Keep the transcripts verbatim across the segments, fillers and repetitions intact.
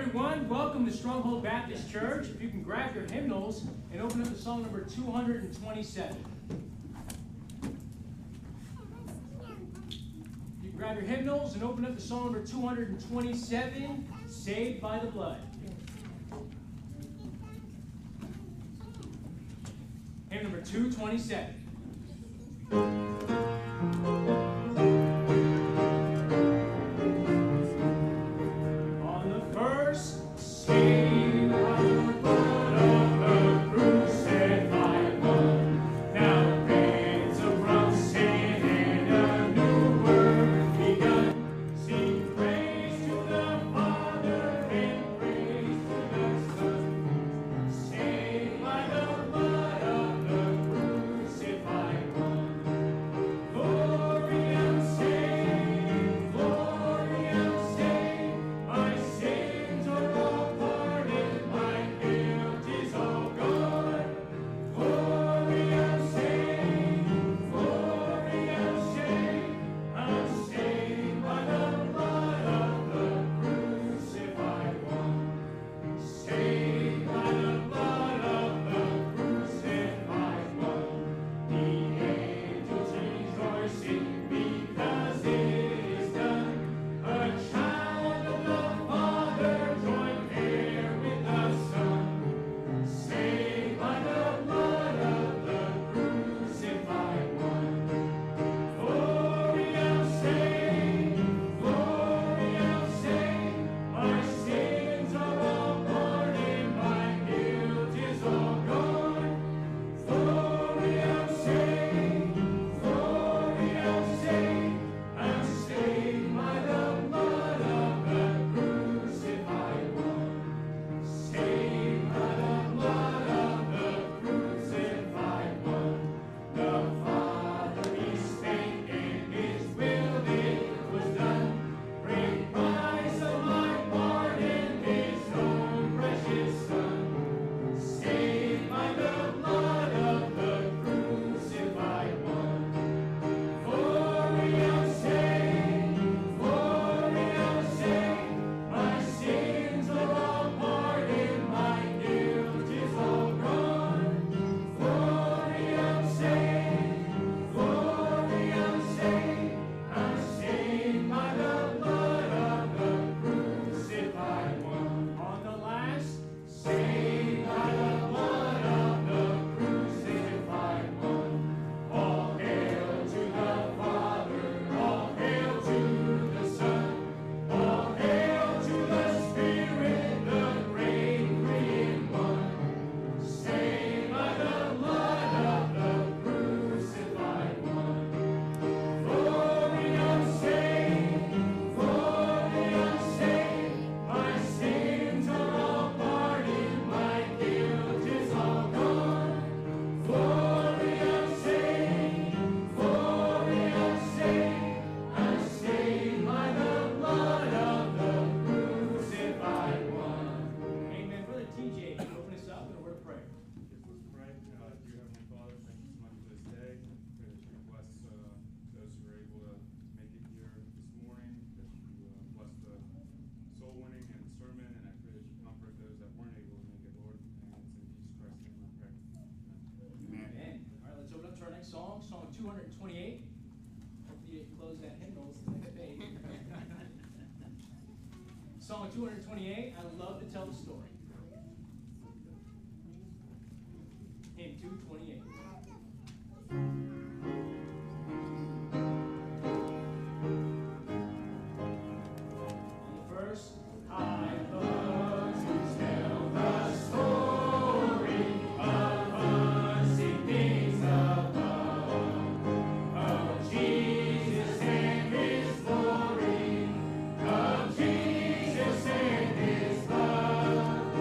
everyone. Welcome to Stronghold Baptist Church. If you can grab your hymnals and open up to song number two hundred twenty-seven. You can grab your hymnals and open up to song number two hundred twenty-seven, Saved by the Blood. Hymn number two twenty-seven. Song, song two hundred twenty-eight. Hopefully you close that hymnal. Song two hundred twenty-eight, I love to tell the story. Hymn two twenty-eight. Jesus and his love.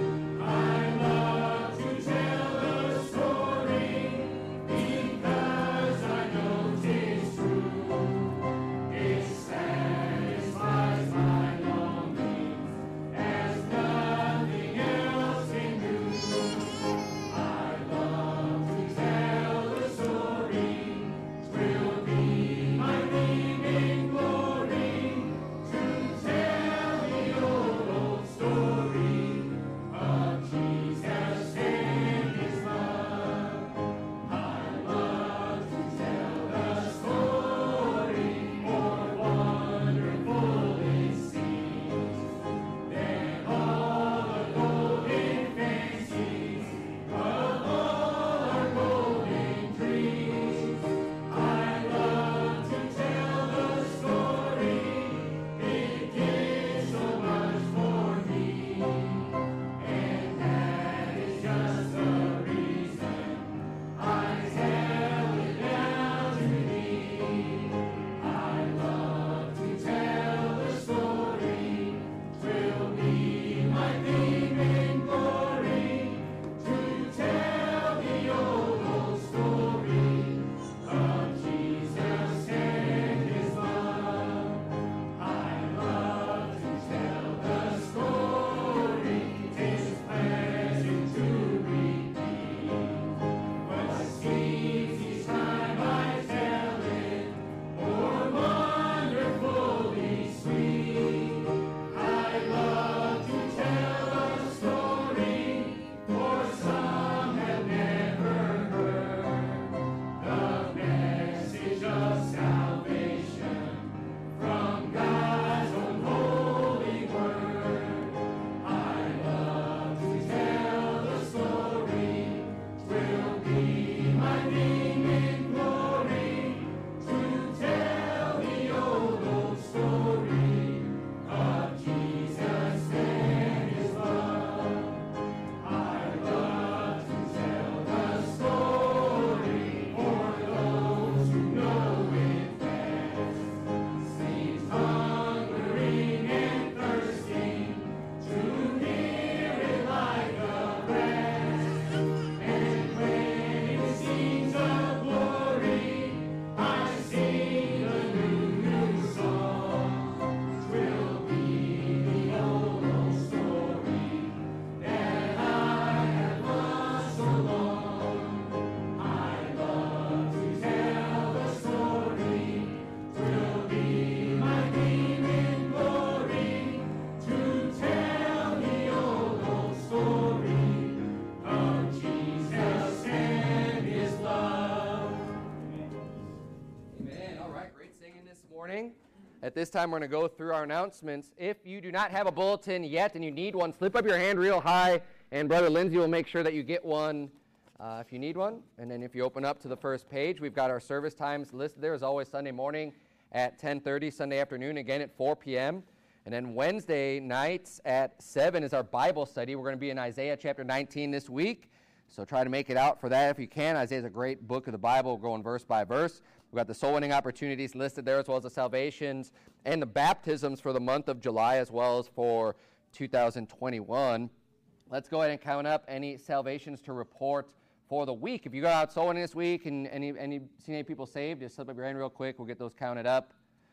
this time we're going to go through our announcements. If you do not have a bulletin yet and you need one, slip up your hand real high, and Brother Lindsay will make sure that you get one uh, if you need one. And then if you open up to the first page, we've got our service times listed there. As always, Sunday morning at ten thirty, Sunday afternoon again at four p.m., and then Wednesday nights at seven is our Bible study. We're going to be in Isaiah chapter nineteen this week, so try to make it out for that if you can. Isaiah is a great book of the Bible. We're going verse by verse. We've got the soul winning opportunities listed there, as well as the salvations and the baptisms for the month of July, as well as for two thousand twenty-one. Let's go ahead and count up any salvations to report for the week. If you go out soul winning this week and any, any seen any people saved, just slip up your hand real quick. We'll get those counted up.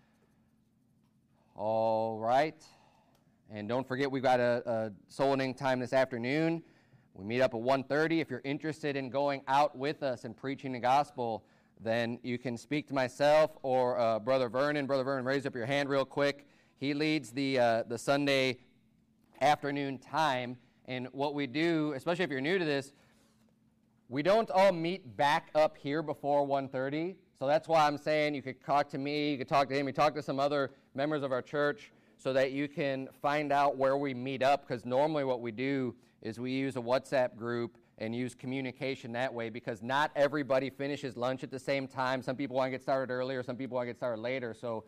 All right. And don't forget, we've got a, a soul winning time this afternoon. We meet up at one thirty. If you're interested in going out with us and preaching the gospel, then you can speak to myself or uh, Brother Vernon. Brother Vernon, raise up your hand real quick. He leads the uh, the Sunday afternoon time. And what we do, especially if you're new to this, we don't all meet back up here before one thirty. So that's why I'm saying you could talk to me, you could talk to him, you talk to some other members of our church so that you can find out where we meet up, because normally what we do is we use a WhatsApp group and use communication that way, because not everybody finishes lunch at the same time. Some people want to get started earlier, some people want to get started later. So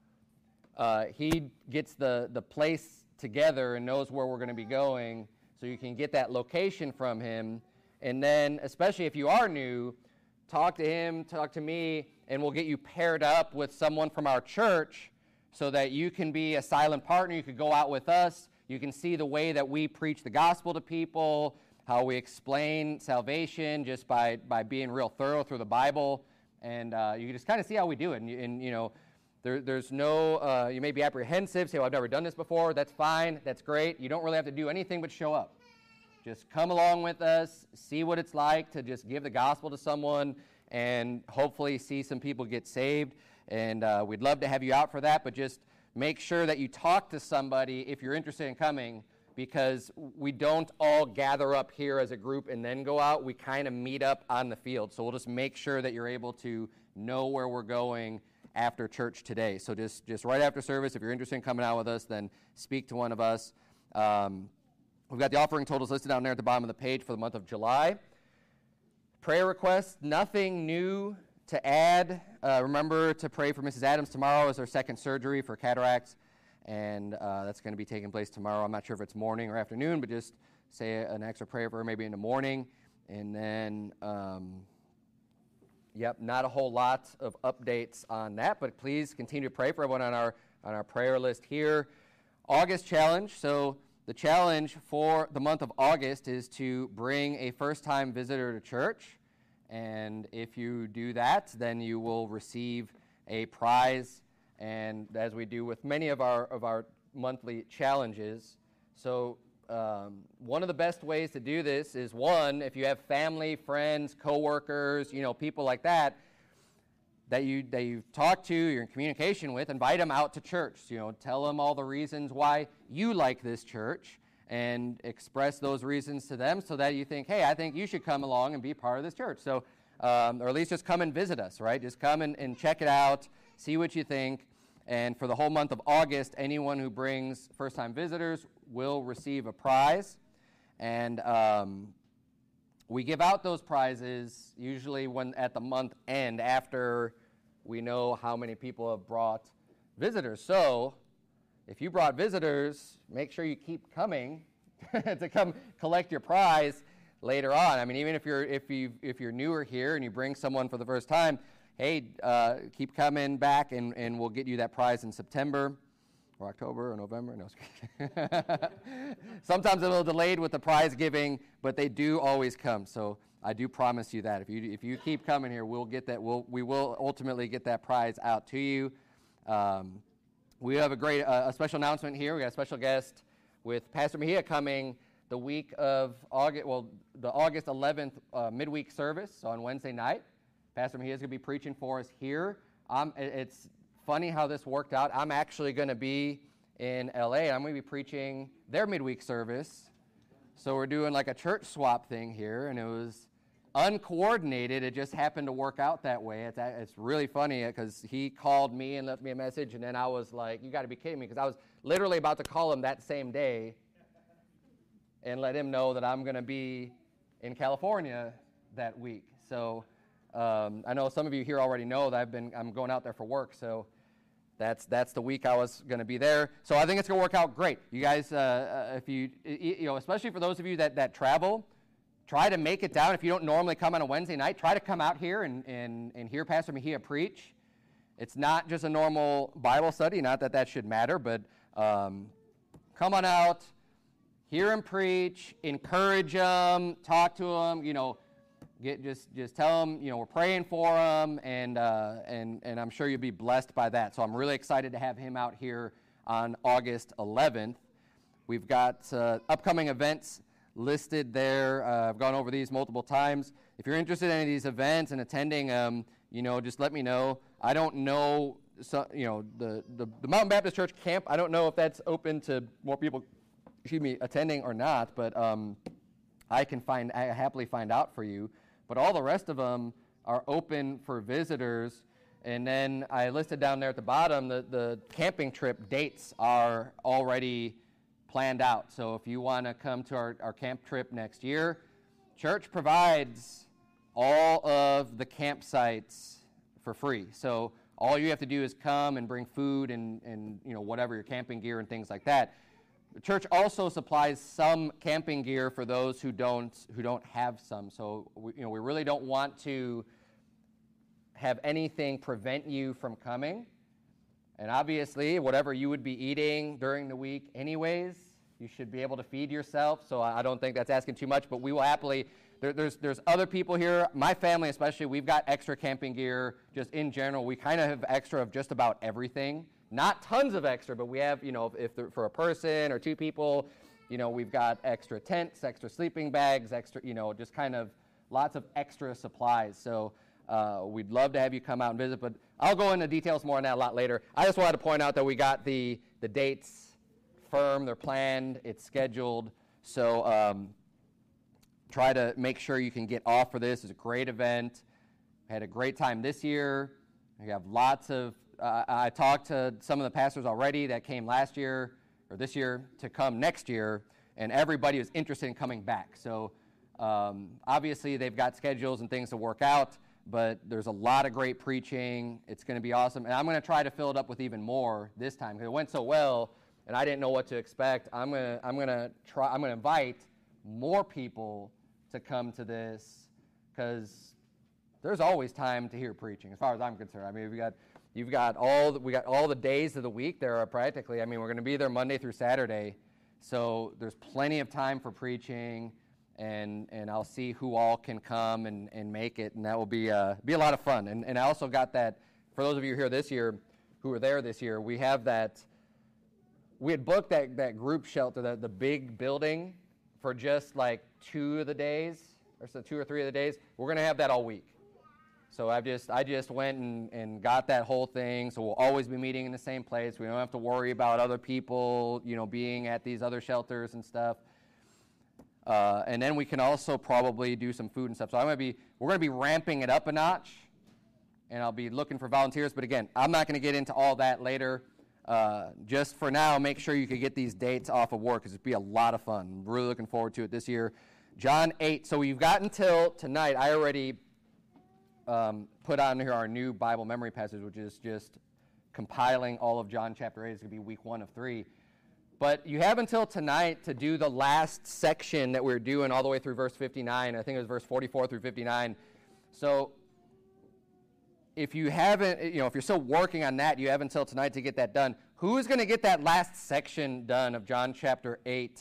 uh, he gets the, the place together and knows where we're going to be going, so you can get that location from him. And then, especially if you are new, talk to him, talk to me, and we'll get you paired up with someone from our church so that you can be a silent partner. You could go out with us. You can see the way that we preach the gospel to people, how we explain salvation just by, by being real thorough through the Bible. And uh, you can just kind of see how we do it. And, and you know, there, there's no, uh, you may be apprehensive, say, well, I've never done this before. That's fine. That's great. You don't really have to do anything but show up. Just come along with us, see what it's like to just give the gospel to someone, and hopefully see some people get saved. And uh, we'd love to have you out for that, but just make sure that you talk to somebody if you're interested in coming, because we don't all gather up here as a group and then go out. We kind of meet up on the field. So we'll just make sure that you're able to know where we're going after church today. So just, just right after service, if you're interested in coming out with us, then speak to one of us. Um, We've got the offering totals listed down there at the bottom of the page for the month of July. Prayer requests, nothing new to add. Uh, remember to pray for Missus Adams tomorrow as her second surgery for cataracts, and uh, that's going to be taking place tomorrow. I'm not sure if it's morning or afternoon, but just say an extra prayer for her maybe in the morning. And then, um, yep, not a whole lot of updates on that, but please continue to pray for everyone on our, on our prayer list here. August challenge, so the challenge for the month of August is to bring a first-time visitor to church, and if you do that, then you will receive a prize, and as we do with many of our of our monthly challenges. So um, one of the best ways to do this is, one, if you have family, friends, coworkers, you know, people like that, that you that you talk to, you're in communication with, invite them out to church. You know, tell them all the reasons why you like this church, and express those reasons to them so that you think, hey, I think you should come along and be part of this church. So, um, or at least just come and visit us, right? Just come and, and check it out, see what you think. And for the whole month of August, anyone who brings first-time visitors will receive a prize. And um, we give out those prizes usually when at the month end, after we know how many people have brought visitors. So if you brought visitors, make sure you keep coming to come collect your prize later on. I mean, even if you're if you if you're newer here and you bring someone for the first time, hey, uh, keep coming back, and, and we'll get you that prize in September or October or November. No, sometimes a little delayed with the prize giving, but they do always come. So I do promise you that if you if you keep coming here, we'll get that. We'll we will ultimately get that prize out to you. Um, we have a great uh, a special announcement here. We got a special guest with Pastor Mejia coming the week of August. Well, the August eleventh uh, midweek service on Wednesday night. Pastor Mejia is going to be preaching for us here. Um, it's funny how this worked out. I'm actually going to be in L A. I'm going to be preaching their midweek service. So we're doing like a church swap thing here, and it was uncoordinated. It just happened to work out that way. It's, it's really funny because he called me and left me a message, and then I was like, you got to be kidding me, because I was literally about to call him that same day and let him know that I'm going to be in California that week. So um, I know some of you here already know that I've been I'm going out there for work, so that's that's the week I was going to be there. So I think it's going to work out great. You guys, uh, if you you know, especially for those of you that that travel, try to make it down. If you don't normally come on a Wednesday night, try to come out here and, and, and hear Pastor Mejia preach. It's not just a normal Bible study, not that that should matter, but um, come on out, hear him preach, encourage him, talk to him, you know, get just just tell him, you know, we're praying for him, and, uh, and, and I'm sure you'll be blessed by that. So I'm really excited to have him out here on August eleventh. We've got uh, upcoming events listed there. Uh, I've gone over these multiple times. If you're interested in any of these events and attending them, you know, just let me know. I don't know, so, you know, the, the, the Mountain Baptist Church camp, I don't know if that's open to more people, excuse me, attending or not, but um, I can find, I happily find out for you. But all the rest of them are open for visitors. And then I listed down there at the bottom, the, the camping trip dates are already planned out. So if you want to come to our, our camp trip next year, church provides all of the campsites for free. So all you have to do is come and bring food and, and you know, whatever, your camping gear and things like that. The church also supplies some camping gear for those who don't who don't have some. So we, you know, we really don't want to have anything prevent you from coming. And obviously, whatever you would be eating during the week anyways, you should be able to feed yourself. So I don't think that's asking too much, but we will happily, there, there's there's other people here, my family especially, we've got extra camping gear just in general. We kind of have extra of just about everything. Not tons of extra, but we have, you know, if, if for a person or two people, you know, we've got extra tents, extra sleeping bags, extra, you know, just kind of lots of extra supplies. So uh, we'd love to have you come out and visit, but I'll go into details more on that a lot later. I just wanted to point out that we got the, the dates firm, they're planned, it's scheduled, so um, try to make sure you can get off for this. It's a great event. We had a great time this year. We have lots of, uh, I talked to some of the pastors already that came last year, or this year, to come next year, and everybody was interested in coming back. So um, obviously they've got schedules and things to work out, but there's a lot of great preaching. It's going to be awesome, and I'm going to try to fill it up with even more this time because it went so well, and I didn't know what to expect. I'm going to I'm going to try. I'm going to invite more people to come to this because there's always time to hear preaching, as far as I'm concerned. I mean, we got you've got all the, we got all the days of the week there are practically. I mean, we're going to be there Monday through Saturday, so there's plenty of time for preaching. And and I'll see who all can come and, and make it, and that will be uh, be a lot of fun. And and I also got that, for those of you here this year, who were there this year, we have that, we had booked that, that group shelter, the, the big building, for just like two of the days, or so two or three of the days. We're going to have that all week. So I just I just went and, and got that whole thing, so we'll always be meeting in the same place. We don't have to worry about other people, you know, being at these other shelters and stuff. Uh, and then we can also probably do some food and stuff. So I'm gonna be, we're going to be ramping it up a notch, and I'll be looking for volunteers. But again, I'm not going to get into all that later. Uh, just for now, make sure you can get these dates off of work because it'd be a lot of fun. I'm really looking forward to it this year. John eight. So we've got until tonight. I already um, put on here our new Bible memory passage, which is just compiling all of John chapter eight. It's going to be week one of three. But you have until tonight to do the last section that we're doing all the way through verse fifty-nine. I think it was verse forty-four through fifty-nine. So if you haven't, you know, if you're still working on that, you have until tonight to get that done. Who is going to get that last section done of John chapter eight?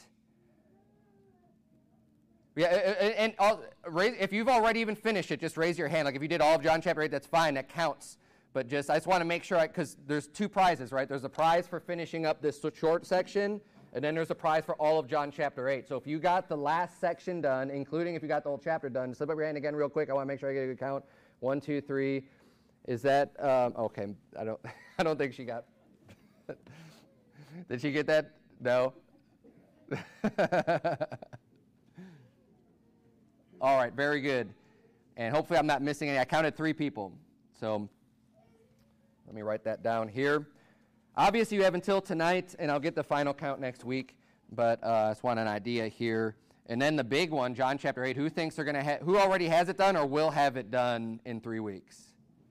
Yeah, and, and raise, if you've already even finished it, just raise your hand. Like if you did all of John chapter eight, that's fine. That counts. But just, I just want to make sure, because there's two prizes, right? There's a prize for finishing up this short section, and then there's a prize for all of John chapter eight. So if you got the last section done, including if you got the whole chapter done, slip up your hand again real quick. I want to make sure I get a good count. One, two, three. Is that, um, okay, I don't, I don't think she got, did she get that? No? All right, very good. And hopefully I'm not missing any. I counted three people. So let me write that down here. Obviously, you have until tonight, and I'll get the final count next week. But uh, I just want an idea here. And then the big one, John chapter eight. Who thinks they're going to ha- who already has it done or will have it done in three weeks?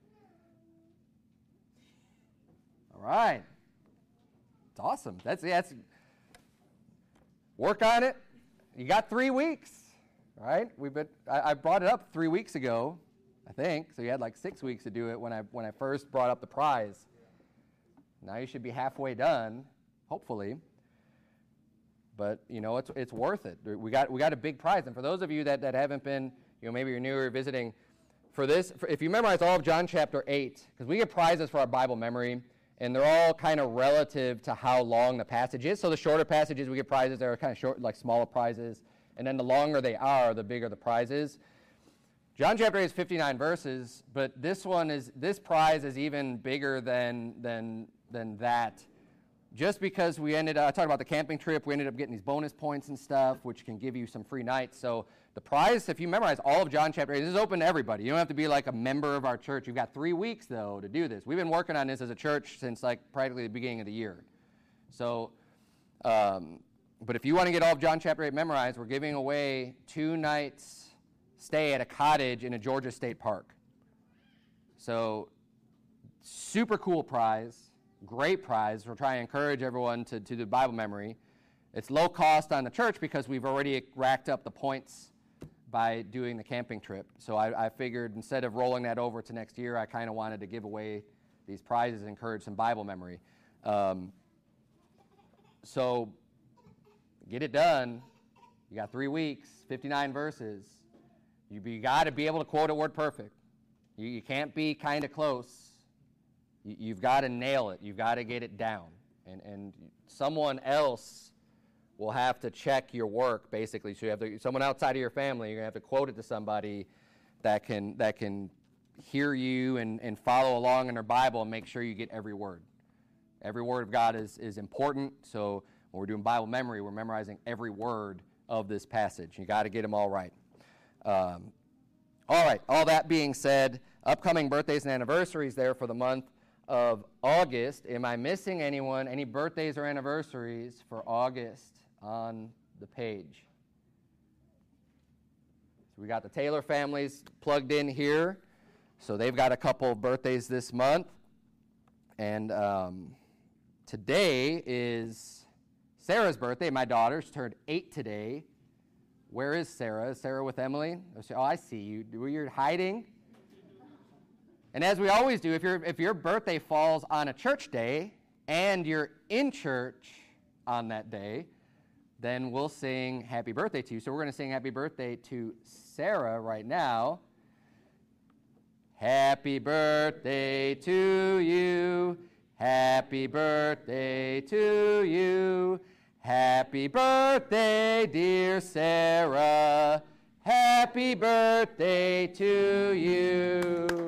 All right. It's awesome. That's that's work on it. You got three weeks, right? We've been. I, I brought it up three weeks ago, I think. So you had like six weeks to do it when I when I first brought up the prize. Now you should be halfway done, hopefully. But you know, it's it's worth it. We got we got a big prize, and for those of you that, that haven't been, you know, maybe you're new or visiting, for this, for, if you memorize all of John chapter eight, because we get prizes for our Bible memory. And they're all kind of relative to how long the passage is. So the shorter passages, we get prizes that are kind of short, like smaller prizes. And then the longer they are, the bigger the prize is. John chapter eight is fifty-nine verses, but this one is, this prize is even bigger than, than, than that. Just because we ended up, I talked about the camping trip, we ended up getting these bonus points and stuff, which can give you some free nights. So the prize, if you memorize all of John chapter eight, this is open to everybody. You don't have to be like a member of our church. You've got three weeks, though, to do this. We've been working on this as a church since like practically the beginning of the year. So, um, but if you want to get all of John chapter eight memorized, we're giving away two nights stay at a cottage in a Georgia state park. So, super cool prize. Great prize. We're trying to encourage everyone to, to do Bible memory. It's low cost on the church because we've already racked up the points by doing the camping trip. So I, I figured instead of rolling that over to next year, I kind of wanted to give away these prizes and encourage some Bible memory. Um, so get it done. You got three weeks, fifty-nine verses. You, you got to be able to quote it word perfect. You, you can't be kind of close. You've got to nail it. You've got to get it down. And and someone else will have to check your work, basically. So you have to, someone outside of your family, you're going to have to quote it to somebody that can that can hear you and, and follow along in their Bible and make sure you get every word. Every word of God is, is important. So when we're doing Bible memory, we're memorizing every word of this passage. You got to get them all right. Um, all right, all that being said, upcoming birthdays and anniversaries there for the month of August. Am I missing anyone? Any birthdays or anniversaries for August on the page? So we got the Taylor families plugged in here. So they've got a couple of birthdays this month. And um, today is Sarah's birthday. My daughter's turned eight today. Where is Sarah? Is Sarah with Emily? Oh, I see you. You're hiding. And as we always do, if, you if your birthday falls on a church day and you're in church on that day, then we'll sing happy birthday to you. So we're going to sing happy birthday to Sarah right now. Happy birthday to you. Happy birthday to you. Happy birthday, dear Sarah. Happy birthday to you.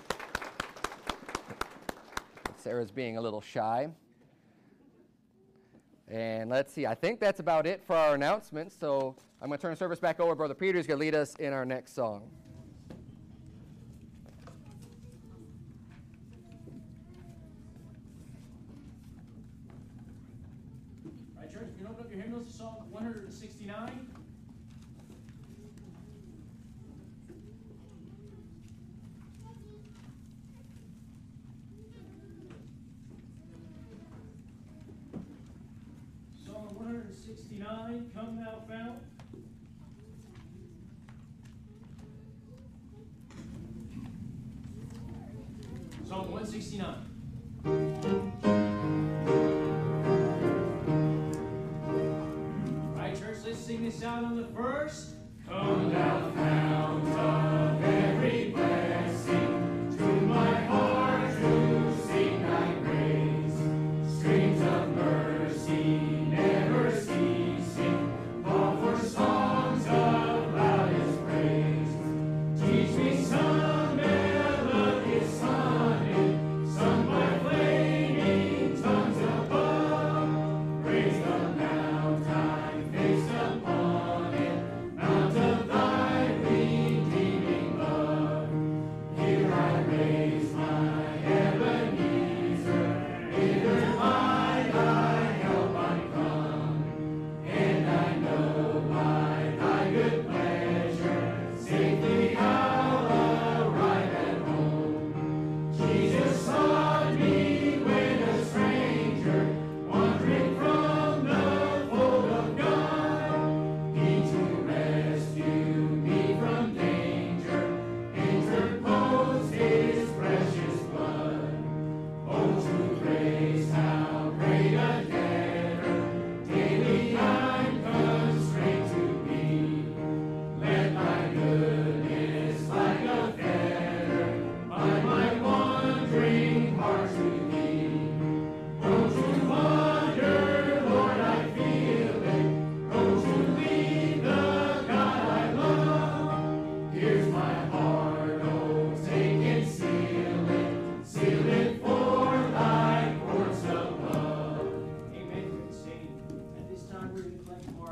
Sarah's being a little shy. And let's see, I think that's about it for our announcements. So I'm going to turn the service back over to Brother Peter, who's going to lead us in our next song. All right, church, you can open up your hymnals to Psalm one sixty-nine. one sixty-nine, Come Thou Fount. Psalm one sixty-nine. All right, church, let's sing this out on the first. Come Thou Fount of every blessing, to my heart to sing Thy praise, streams of mercy. Some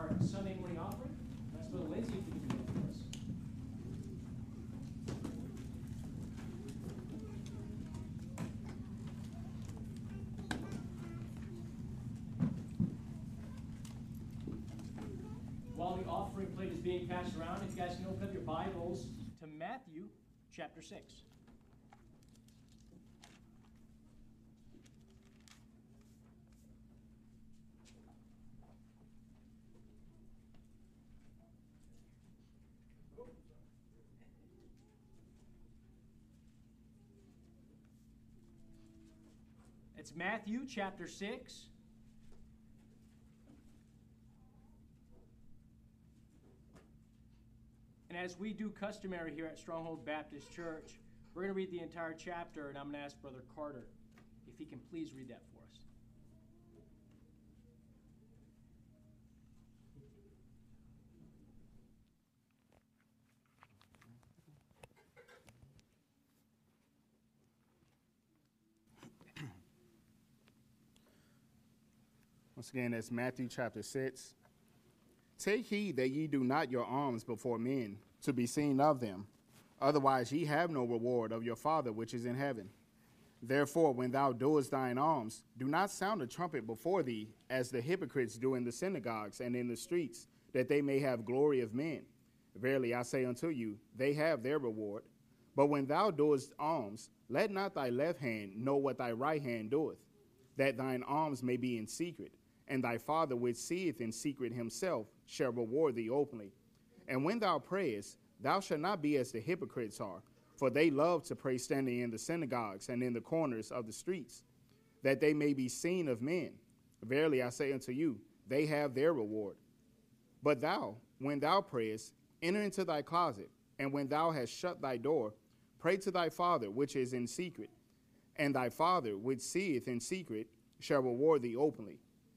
our Sunday morning offering. That's Brother Lindsay, if you can do that for us. While the offering plate is being passed around, if you guys can open up your Bibles to Matthew chapter six. It's Matthew chapter six. And as we do customary here at Stronghold Baptist Church, we're going to read the entire chapter, and I'm going to ask Brother Carter if he can please read that for us. Once again, that's Matthew chapter six. Take heed that ye do not your alms before men, to be seen of them. Otherwise ye have no reward of your Father which is in heaven. Therefore, when thou doest thine alms, do not sound a trumpet before thee, as the hypocrites do in the synagogues and in the streets, that they may have glory of men. Verily I say unto you, they have their reward. But when thou doest alms, let not thy left hand know what thy right hand doeth, that thine alms may be in secret. And thy Father which seeth in secret himself shall reward thee openly. And when thou prayest, thou shalt not be as the hypocrites are, for they love to pray standing in the synagogues and in the corners of the streets, that they may be seen of men. Verily I say unto you, they have their reward. But thou, when thou prayest, enter into thy closet, and when thou hast shut thy door, pray to thy Father which is in secret, and thy Father which seeth in secret shall reward thee openly.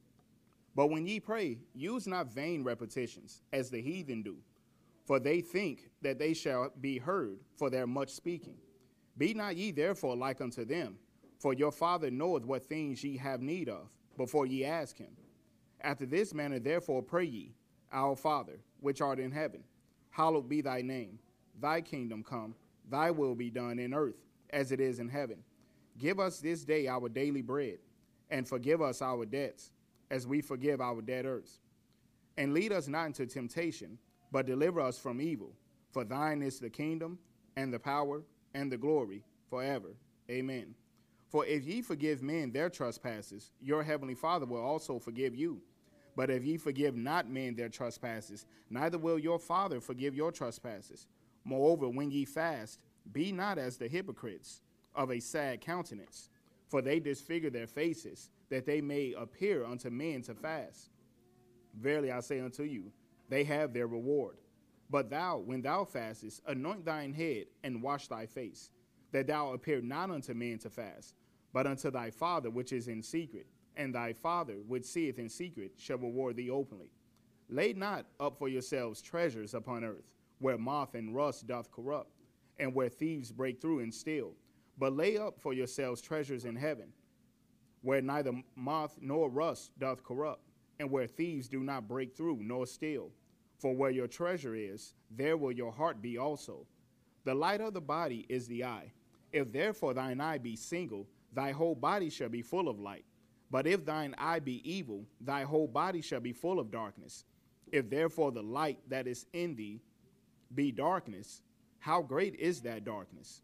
But when ye pray, use not vain repetitions, as the heathen do, for they think that they shall be heard for their much speaking. Be not ye therefore like unto them, for your Father knoweth what things ye have need of, before ye ask him. After this manner therefore pray ye, Our Father, which art in heaven, hallowed be thy name. Thy kingdom come, thy will be done in earth, as it is in heaven. Give us this day our daily bread, and forgive us our debts, as we forgive our debtors. And lead us not into temptation, but deliver us from evil. For thine is the kingdom, and the power, and the glory, forever. Amen. For if ye forgive men their trespasses, your heavenly Father will also forgive you. But if ye forgive not men their trespasses, neither will your Father forgive your trespasses. Moreover, when ye fast, be not as the hypocrites, of a sad countenance, for they disfigure their faces, that they may appear unto men to fast. Verily I say unto you, they have their reward. But thou, when thou fastest, anoint thine head, and wash thy face, that thou appear not unto men to fast, but unto thy Father which is in secret, and thy Father which seeth in secret shall reward thee openly. Lay not up for yourselves treasures upon earth, where moth and rust doth corrupt, and where thieves break through and steal. But lay up for yourselves treasures in heaven, where neither moth nor rust doth corrupt, and where thieves do not break through nor steal. For where your treasure is, there will your heart be also. The light of the body is the eye. If therefore thine eye be single, thy whole body shall be full of light. But if thine eye be evil, thy whole body shall be full of darkness. If therefore the light that is in thee be darkness, how great is that darkness?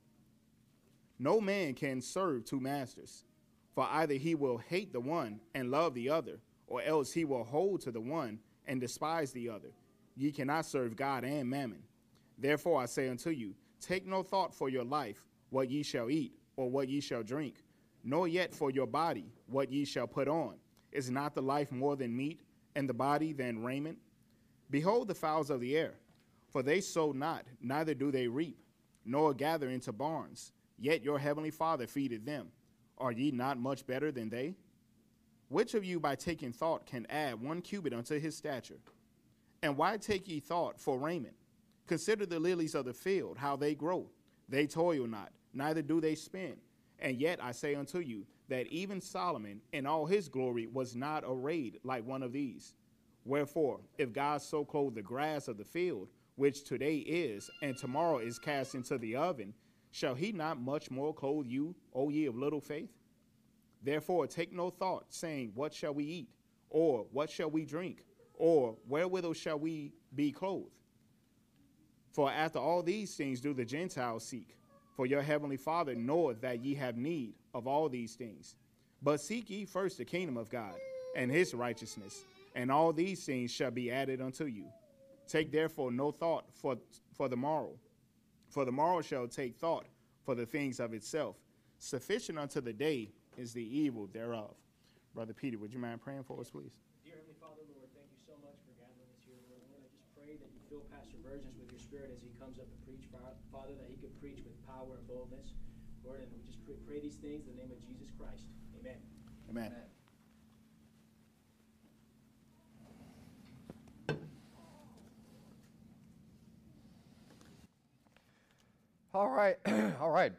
No man can serve two masters, for either he will hate the one and love the other, or else he will hold to the one and despise the other. Ye cannot serve God and mammon. Therefore I say unto you, take no thought for your life, what ye shall eat, or what ye shall drink, nor yet for your body, what ye shall put on. Is not the life more than meat, and the body than raiment? Behold the fowls of the air, for they sow not, neither do they reap, nor gather into barns, yet your heavenly Father feedeth them. Are ye not much better than they? Which of you by taking thought can add one cubit unto his stature? And why take ye thought for raiment? Consider the lilies of the field, how they grow. They toil not, neither do they spin. And yet I say unto you, that even Solomon in all his glory was not arrayed like one of these. Wherefore, if God so clothe the grass of the field, which today is, and tomorrow is cast into the oven, shall he not much more clothe you, O ye of little faith? Therefore take no thought, saying, what shall we eat? Or what shall we drink? Or wherewithal shall we be clothed? For after all these things do the Gentiles seek. For your heavenly Father knoweth that ye have need of all these things. But seek ye first the kingdom of God, and his righteousness, and all these things shall be added unto you. Take therefore no thought for, for the morrow, for the morrow shall take thought for the things of itself. Sufficient unto the day is the evil thereof. Brother Peter, would you mind praying for us, please? Dear Heavenly Father, Lord, thank you so much for gathering us here, Lord. Lord, I just pray that you fill Pastor Burgess with your spirit as he comes up to preach, Father, that he could preach with power and boldness. Lord, and we just pray, pray these things in the name of Jesus Christ. Amen. Amen. Amen. All right, all right.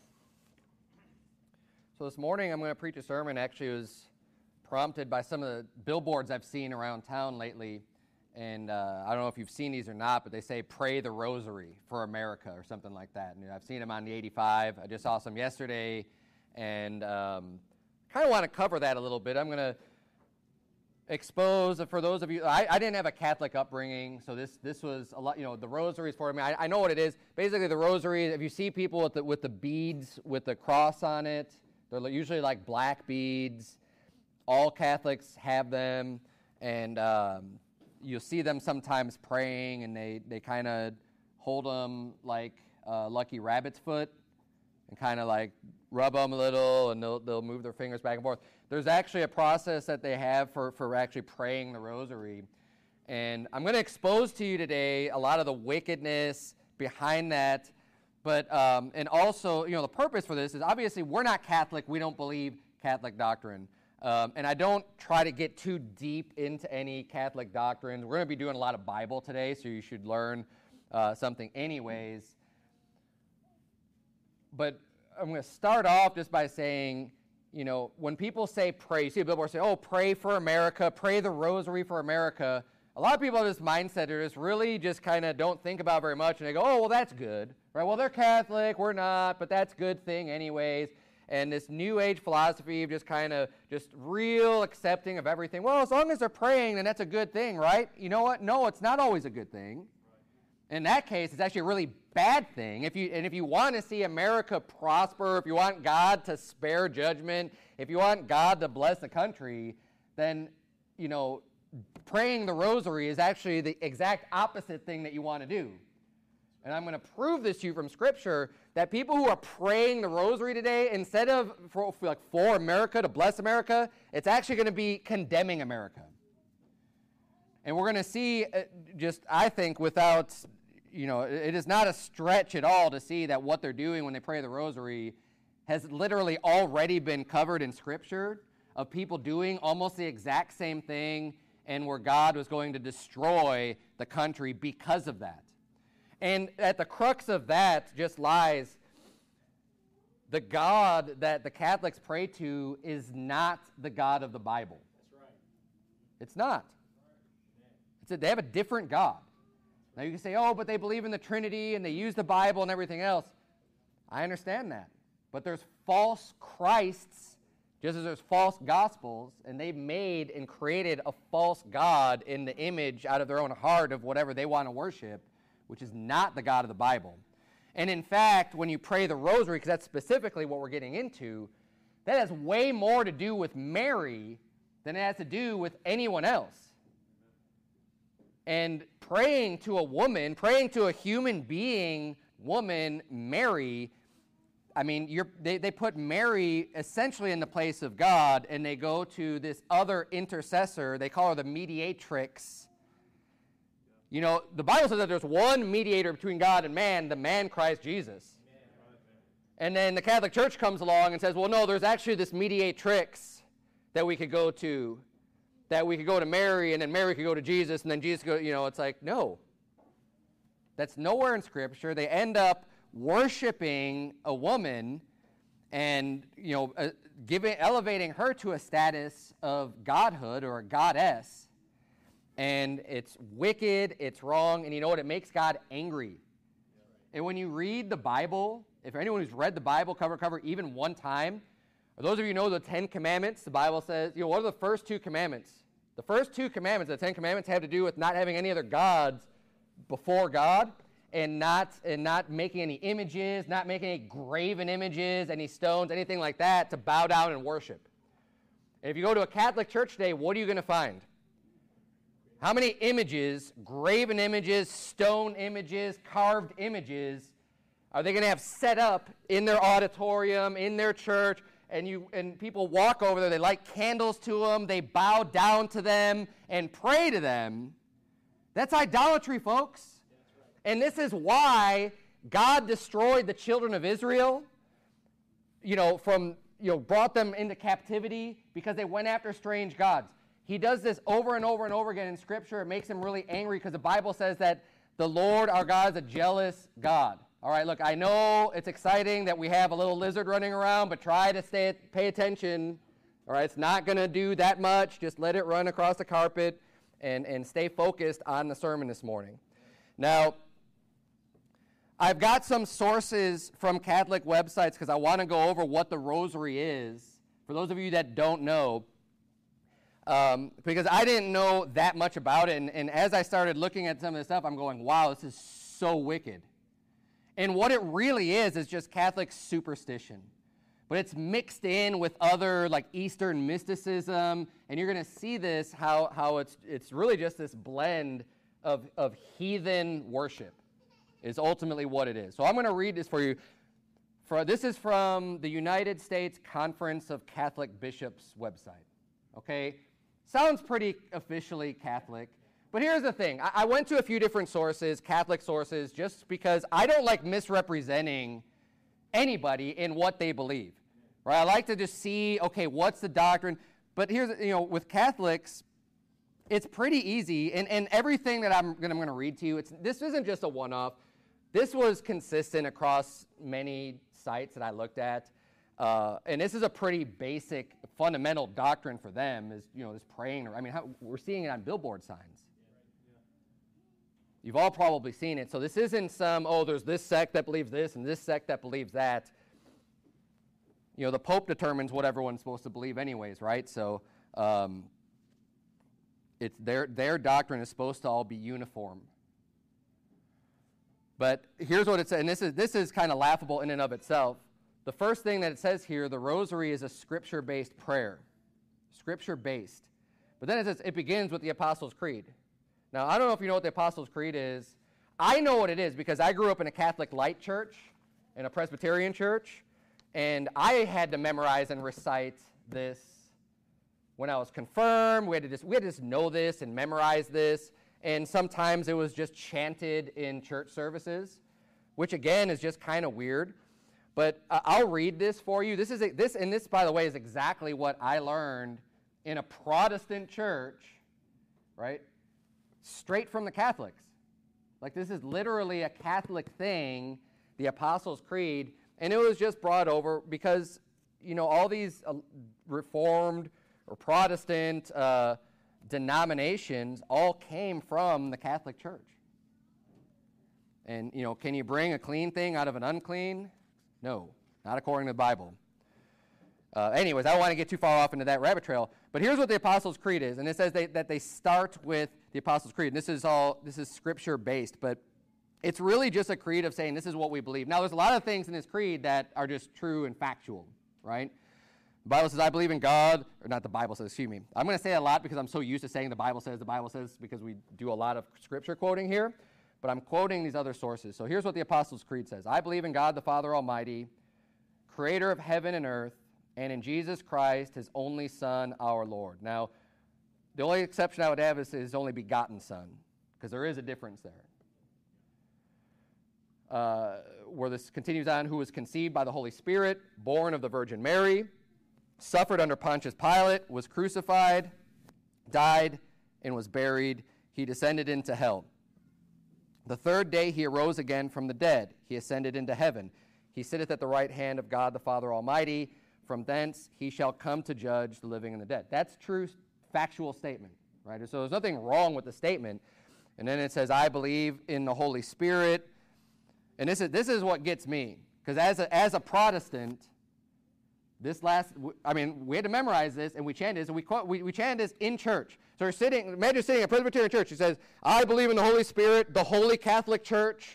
So this morning I'm going to preach a sermon. Actually, it was prompted by some of the billboards I've seen around town lately. And uh, I don't know if you've seen these or not, but they say, pray the rosary for America or something like that. And I've seen them on the eighty-five. I just saw some yesterday, and um, kind of want to cover that a little bit. I'm going to expose, for those of you, I, I didn't have a Catholic upbringing, so this this was a lot, you know, the rosary is for me. I, I know what it is. Basically, the rosary, if you see people with the, with the beads, with the cross on it, they're usually like black beads. All Catholics have them, and um, you'll see them sometimes praying, and they, they kind of hold them like uh, Lucky Rabbit's foot and kind of like rub them a little, and they'll, they'll move their fingers back and forth. There's actually a process that they have for, for actually praying the rosary. And I'm going to expose to you today a lot of the wickedness behind that. But, um, and also, you know, the purpose for this is obviously we're not Catholic. We don't believe Catholic doctrine. Um, and I don't try to get too deep into any Catholic doctrines. We're going to be doing a lot of Bible today, so you should learn uh, something anyways. But I'm going to start off just by saying, you know, when people say pray, you see a billboard say, oh, pray for America, pray the rosary for America. A lot of people have this mindset or just really just kind of don't think about it very much, and they go, oh, well, that's good, right? Well, they're Catholic, we're not, but that's a good thing anyways. And this New Age philosophy of just kind of just real accepting of everything. Well, as long as they're praying, then that's a good thing, right? You know what? No, it's not always a good thing. In that case, it's actually a really bad thing. If you and if you want to see America prosper, if you want God to spare judgment, if you want God to bless the country, then, you know, praying the rosary is actually the exact opposite thing that you want to do. And I'm going to prove this to you from Scripture, that people who are praying the rosary today, instead of for, for, like, for America, to bless America, it's actually going to be condemning America. And we're going to see, uh, just, I think, without, you know, it, it is not a stretch at all to see that what they're doing when they pray the rosary has literally already been covered in Scripture, of people doing almost the exact same thing, and where God was going to destroy the country because of that. And at the crux of that just lies the God that the Catholics pray to is not the God of the Bible. That's right. It's not. It's a, they have a different God. Now you can say, oh, but they believe in the Trinity and they use the Bible and everything else. I understand that. But there's false Christs, just as there's false gospels, and they've made and created a false God in the image out of their own heart of whatever they want to worship, which is not the God of the Bible. And in fact, when you pray the rosary, because that's specifically what we're getting into, that has way more to do with Mary than it has to do with anyone else. And praying to a woman, praying to a human being, woman, Mary, I mean, you're, they, they put Mary essentially in the place of God, and they go to this other intercessor. They call her the mediatrix. You know, the Bible says that there's one mediator between God and man, the man Christ Jesus. And then the Catholic Church comes along and says, well, no, there's actually this mediatrix that we could go to, that we could go to Mary, and then Mary could go to Jesus, and then Jesus could go, you know, it's like, no. That's nowhere in Scripture. They end up worshiping a woman and, you know, uh, giving, elevating her to a status of godhood or a goddess. And it's wicked, it's wrong, and you know what? It makes God angry. And when you read the Bible, if anyone who's read the Bible cover to cover even one time, or those of you who know the Ten Commandments, the Bible says, you know, what are the first two commandments? The first two commandments, the Ten Commandments, have to do with not having any other gods before God, and not and not making any images, not making any graven images, any stones, anything like that to bow down and worship. And if you go to a Catholic church today, what are you going to find? How many images, graven images, stone images, carved images, are they going to have set up in their auditorium, in their church, and you and people walk over there, they light candles to them, they bow down to them and pray to them? That's idolatry, folks. And this is why God destroyed the children of Israel, you know, from, you know, brought them into captivity because they went after strange gods. He does this over and over and over again in Scripture. It makes him really angry because the Bible says that the Lord our God is a jealous God. All right, look, I know it's exciting that we have a little lizard running around, but try to stay, pay attention. All right, it's not going to do that much. Just let it run across the carpet and, and stay focused on the sermon this morning. Now, I've got some sources from Catholic websites because I want to go over what the rosary is. For those of you that don't know, Um, because I didn't know that much about it, and, and as I started looking at some of this stuff, I'm going, wow, this is so wicked. And what it really is is just Catholic superstition. But it's mixed in with other, like, Eastern mysticism, and you're going to see this, how, how it's, it's really just this blend of, of heathen worship is ultimately what it is. So I'm going to read this for you. For, this is from the United States Conference of Catholic Bishops website. Okay? Sounds pretty officially Catholic. But here's the thing. I, I went to a few different sources, Catholic sources, just because I don't like misrepresenting anybody in what they believe. Right? I like to just see, okay, what's the doctrine? But here's, you know, with Catholics, it's pretty easy. And, and everything that I'm going I'm going to read to you, it's, this isn't just a one-off. This was consistent across many sites that I looked at. Uh, and this is a pretty basic, fundamental doctrine for them, is, you know, this praying. I mean, how, we're seeing it on billboard signs. You've all probably seen it. So this isn't some, oh, there's this sect that believes this and this sect that believes that. You know, the Pope determines what everyone's supposed to believe anyways, right? So um, it's their, their doctrine is supposed to all be uniform. But here's what it says, and this is, this is kind of laughable in and of itself. The first thing that it says here, the rosary is a scripture-based prayer. Scripture-based. But then it says it begins with the Apostles' Creed. Now, I don't know if you know what the Apostles' Creed is. I know what it is because I grew up in a Catholic light church, in a Presbyterian church, and I had to memorize and recite this when I was confirmed. We had to just, we had to just know this and memorize this, and sometimes it was just chanted in church services, which, again, is just kind of weird. But uh, I'll read this for you. This is a, this, and this, by the way, is exactly what I learned in a Protestant church, right? Straight from the Catholics. Like, this is literally a Catholic thing, the Apostles' Creed, and it was just brought over because, you know, all these uh, Reformed or Protestant uh, denominations all came from the Catholic Church. And, you know, can you bring a clean thing out of an unclean? No, not according to the Bible. Uh, anyways, I don't want to get too far off into that rabbit trail. But here's what the Apostles' Creed is, and it says they, that they start with the Apostles' Creed. And this is all this is scripture-based, but it's really just a creed of saying this is what we believe. Now, there's a lot of things in this creed that are just true and factual, right? The Bible says, I believe in God, or not the Bible says, excuse me. I'm going to say that a lot because I'm so used to saying the Bible says, the Bible says, because we do a lot of scripture quoting here. But I'm quoting these other sources. So here's what the Apostles' Creed says. I believe in God the Father Almighty, creator of heaven and earth, and in Jesus Christ, his only Son, our Lord. Now, the only exception I would have is his only begotten Son, because there is a difference there. Uh, where this continues on, who was conceived by the Holy Spirit, born of the Virgin Mary, suffered under Pontius Pilate, was crucified, died, and was buried. He descended into hell. The third day he arose again from the dead. He ascended into heaven. He sitteth at the right hand of God the Father Almighty. From thence he shall come to judge the living and the dead. That's true factual statement. right? So there's nothing wrong with the statement. And then it says, I believe in the Holy Spirit. And this is this is what gets me. Because as a, as a Protestant, this last, I mean, we had to memorize this, and we chant this, and we, we, we chant this in church. So we're sitting, imagine sitting in a Presbyterian church. He says, I believe in the Holy Spirit, the Holy Catholic Church.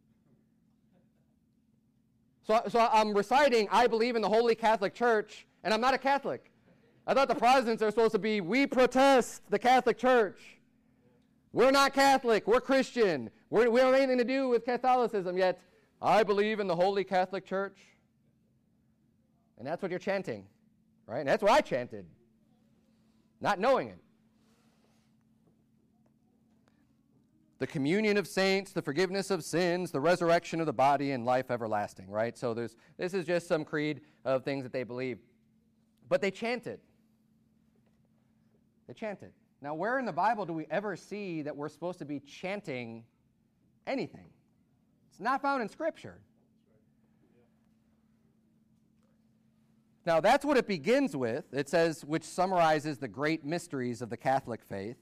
So, so I'm reciting, I believe in the Holy Catholic Church, and I'm not a Catholic. I thought the Protestants are supposed to be, we protest the Catholic Church. We're not Catholic. We're Christian. We're, we don't have anything to do with Catholicism, yet I believe in the Holy Catholic Church. And that's what you're chanting, right? And that's what I chanted, not knowing it. The communion of saints, the forgiveness of sins, the resurrection of the body, and life everlasting, right? So there's this is just some creed of things that they believe. But they chanted. They chanted. Now, where in the Bible do we ever see that we're supposed to be chanting anything? It's not found in Scripture. Now, that's what it begins with. It says, which summarizes the great mysteries of the Catholic faith.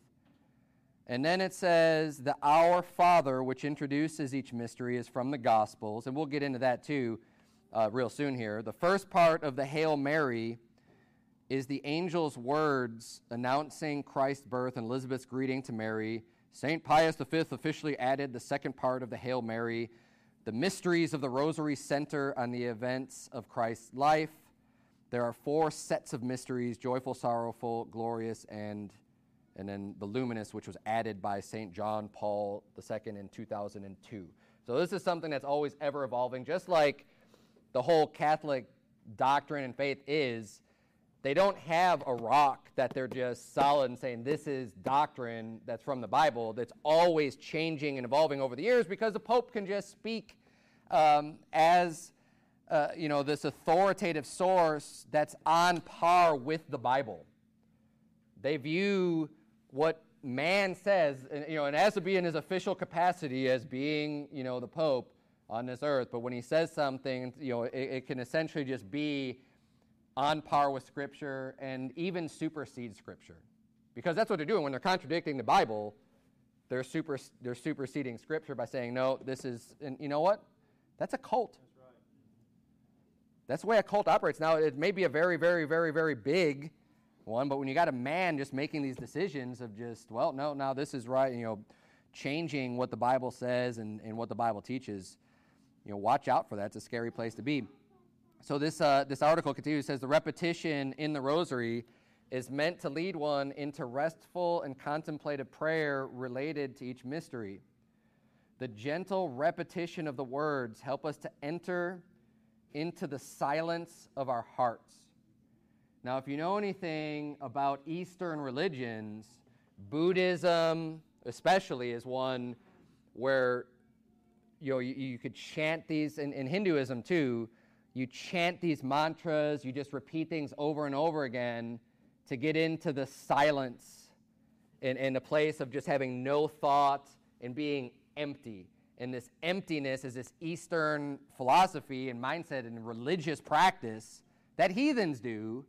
And then it says, the Our Father, which introduces each mystery, is from the Gospels. And we'll get into that, too, uh, real soon here. The first part of the Hail Mary is the angel's words announcing Christ's birth and Elizabeth's greeting to Mary. Saint Pius the Fifth officially added the second part of the Hail Mary. The mysteries of the Rosary center on the events of Christ's life. There are four sets of mysteries, joyful, sorrowful, glorious, and and then the luminous, which was added by Saint John Paul the Second in two thousand two. So this is something that's always ever evolving, just like the whole Catholic doctrine and faith is. They don't have a rock that they're just solid and saying this is doctrine that's from the Bible. That's always changing and evolving over the years because the Pope can just speak um, as uh, you know, this authoritative source that's on par with the Bible. They view what man says, and, you know, and as to be in his official capacity as being, you know, the Pope on this earth. But when he says something, you know, it, it can essentially just be on par with Scripture and even supersede Scripture. Because that's what they're doing. When they're contradicting the Bible, they're, super, they're superseding Scripture by saying, no, this is, and you know what? That's a cult. That's right. That's the way a cult operates. Now, it may be a very, very, very, very big one, but when you got a man just making these decisions of just, well, no, now this is right, you know, changing what the Bible says and, and what the Bible teaches, you know, watch out for that. It's a scary place to be. So this uh, this article continues, says the repetition in the rosary is meant to lead one into restful and contemplative prayer related to each mystery. The gentle repetition of the words help us to enter into the silence of our hearts. Now, if you know anything about Eastern religions, Buddhism especially is one where, you know, you, you could chant these, and in Hinduism too, you chant these mantras, you just repeat things over and over again to get into the silence and, and a place of just having no thought and being empty. And this emptiness is this Eastern philosophy and mindset and religious practice that heathens do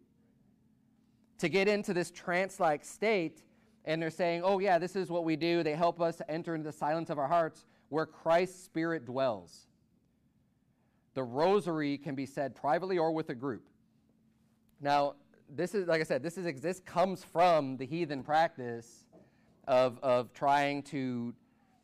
to get into this trance-like state. And they're saying, oh yeah, this is what we do. They help us to enter into the silence of our hearts where Christ's Spirit dwells. The rosary can be said privately or with a group. Now, this is, like I said, this is this comes from the heathen practice of, of trying to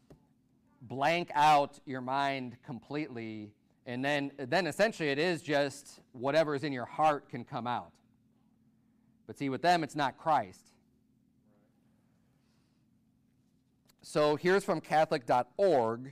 blank out your mind completely, and then, then essentially it is just whatever is in your heart can come out. But see, with them, it's not Christ. So here's from Catholic dot org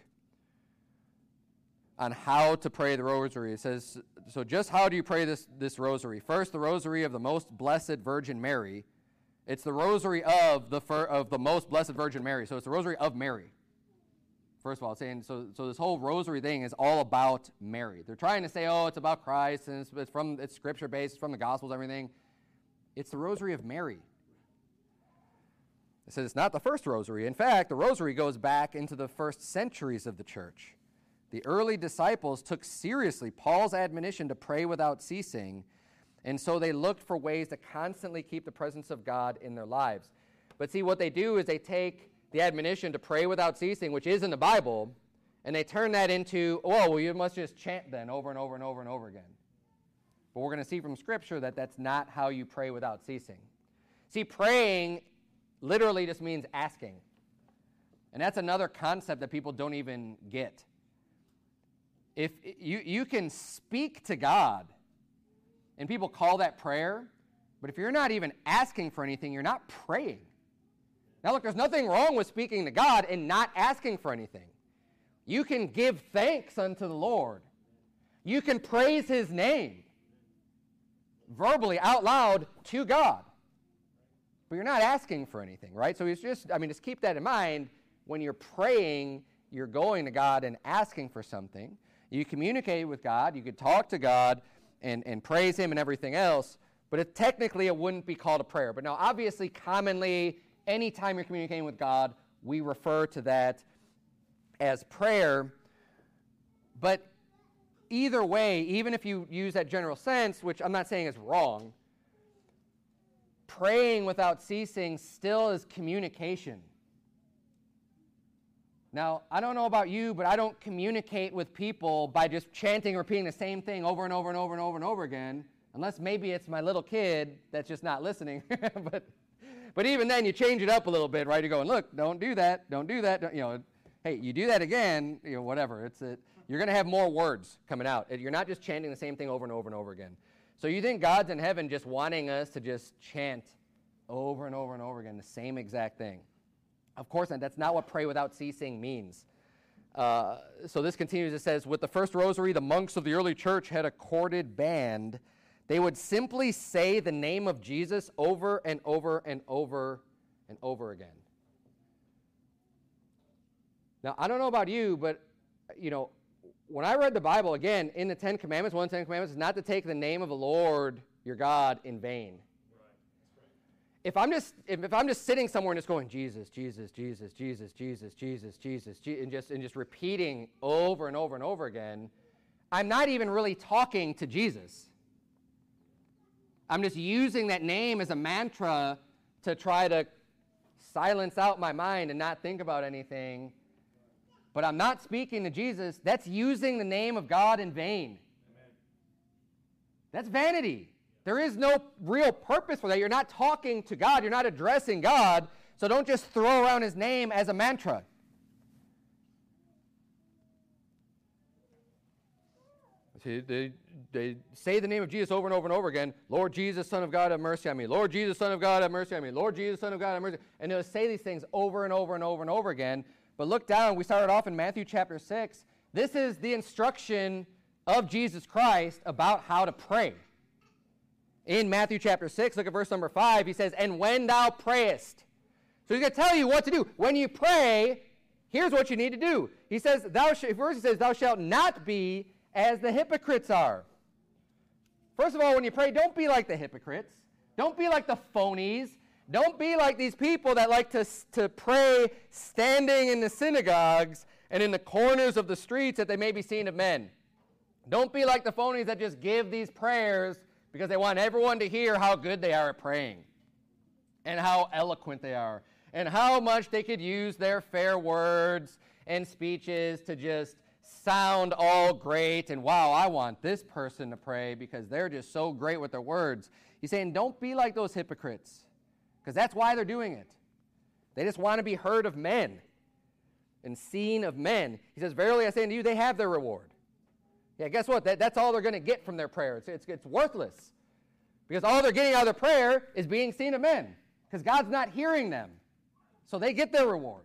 on how to pray the rosary. It says, so just how do you pray this, this rosary? First, the rosary of the Most Blessed Virgin Mary. It's the rosary of the fir- of the Most Blessed Virgin Mary. So it's the rosary of Mary. First of all, it's saying, so, so this whole rosary thing is all about Mary. They're trying to say, oh, it's about Christ, and it's, it's from it's Scripture-based, it's from the Gospels, everything. It's the rosary of Mary. It says it's not the first rosary. In fact, the rosary goes back into the first centuries of the church. The early disciples took seriously Paul's admonition to pray without ceasing, and so they looked for ways to constantly keep the presence of God in their lives. But see, what they do is they take the admonition to pray without ceasing, which is in the Bible, and they turn that into, oh, well, you must just chant then over and over and over and over again. But we're going to see from Scripture that that's not how you pray without ceasing. See, praying literally just means asking. And that's another concept that people don't even get. If you, you can speak to God, and people call that prayer, but if you're not even asking for anything, you're not praying. Now look, there's nothing wrong with speaking to God and not asking for anything. You can give thanks unto the Lord. You can praise his name verbally out loud to God. But you're not asking for anything, right? So it's just, I mean, just keep that in mind. When you're praying, you're going to God and asking for something. You communicate with God. You could talk to God and, and praise him and everything else. But it, technically, it wouldn't be called a prayer. But now, obviously, commonly, anytime you're communicating with God, we refer to that as prayer. But either way, even if you use that general sense, which I'm not saying is wrong, praying without ceasing still is communication. Now, I don't know about you, but I don't communicate with people by just chanting or repeating the same thing over and over and over and over and over again, unless maybe it's my little kid that's just not listening. but but even then, you change it up a little bit, right? You're going, look, don't do that, don't do that. Don't, you know, hey, you do that again, you know, whatever. It's a, you're going to have more words coming out. You're not just chanting the same thing over and over and over again. So you think God's in heaven just wanting us to just chant over and over and over again the same exact thing? Of course not. That's not what pray without ceasing means. Uh, so this continues. It says, with the first rosary, the monks of the early church had a corded band. They would simply say the name of Jesus over and over and over and over again. Now, I don't know about you, but, you know, when I read the Bible, again, in the Ten Commandments, one of the Ten Commandments is not to take the name of the Lord your God in vain. If I'm just if, if I'm just sitting somewhere and just going Jesus, Jesus, Jesus, Jesus, Jesus, Jesus, Jesus, Je- and just and just repeating over and over and over again, I'm not even really talking to Jesus. I'm just using that name as a mantra to try to silence out my mind and not think about anything. But I'm not speaking to Jesus. That's using the name of God in vain. Amen. That's vanity. There is no real purpose for that. You're not talking to God. You're not addressing God. So don't just throw around his name as a mantra. See, they, they say the name of Jesus over and over and over again. Lord Jesus, Son of God, have mercy on me. Lord Jesus, Son of God, have mercy on me. Lord Jesus, Son of God, have mercy. And they'll say these things over and over and over and over again. But look down. We started off in Matthew chapter six. This is the instruction of Jesus Christ about how to pray. In Matthew chapter six, look at verse number five. He says, and when thou prayest. So he's going to tell you what to do. When you pray, here's what you need to do. He says, thou sh- first he says, thou shalt not be as the hypocrites are. First of all, when you pray, don't be like the hypocrites. Don't be like the phonies. Don't be like these people that like to, to pray standing in the synagogues and in the corners of the streets that they may be seen of men. Don't be like the phonies that just give these prayers because they want everyone to hear how good they are at praying and how eloquent they are and how much they could use their fair words and speeches to just sound all great and, wow, I want this person to pray because they're just so great with their words. He's saying don't be like those hypocrites because that's why they're doing it. They just want to be heard of men and seen of men. He says, verily I say unto you, they have their reward. Yeah, guess what? That, that's all they're going to get from their prayer. It's, it's, it's worthless. Because all they're getting out of their prayer is being seen of men. Because God's not hearing them. So they get their reward.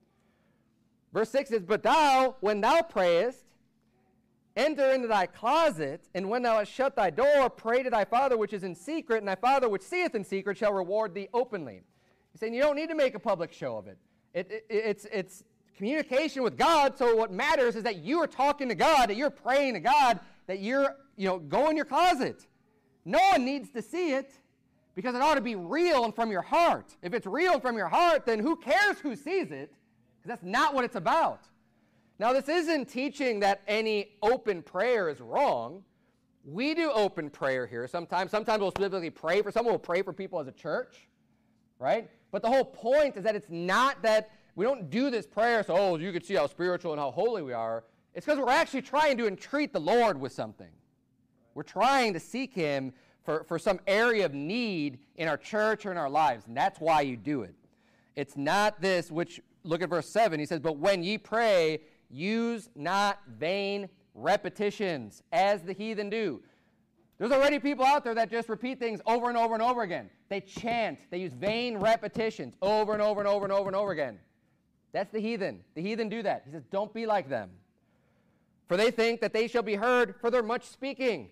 Verse six says, but thou, when thou prayest, enter into thy closet, and when thou hast shut thy door, pray to thy Father which is in secret, and thy Father which seeth in secret shall reward thee openly. He's saying you don't need to make a public show of it. it, it it's it's... communication with God, so what matters is that you are talking to God, that you're praying to God, that you're, you know, go in your closet. No one needs to see it because it ought to be real and from your heart. If it's real and from your heart, then who cares who sees it? Because that's not what it's about. Now, this isn't teaching that any open prayer is wrong. We do open prayer here sometimes. Sometimes we'll specifically pray for someone. We'll pray for people as a church, right? But the whole point is that it's not that we don't do this prayer so, oh, you can see how spiritual and how holy we are. It's because we're actually trying to entreat the Lord with something. We're trying to seek him for, for some area of need in our church or in our lives, and that's why you do it. It's not this, which, look at verse seven. He says, but when ye pray, use not vain repetitions, as the heathen do. There's already people out there that just repeat things over and over and over again. They chant. They use vain repetitions over and over and over and over and over again. That's the heathen. The heathen do that. He says, don't be like them. For they think that they shall be heard for their much speaking.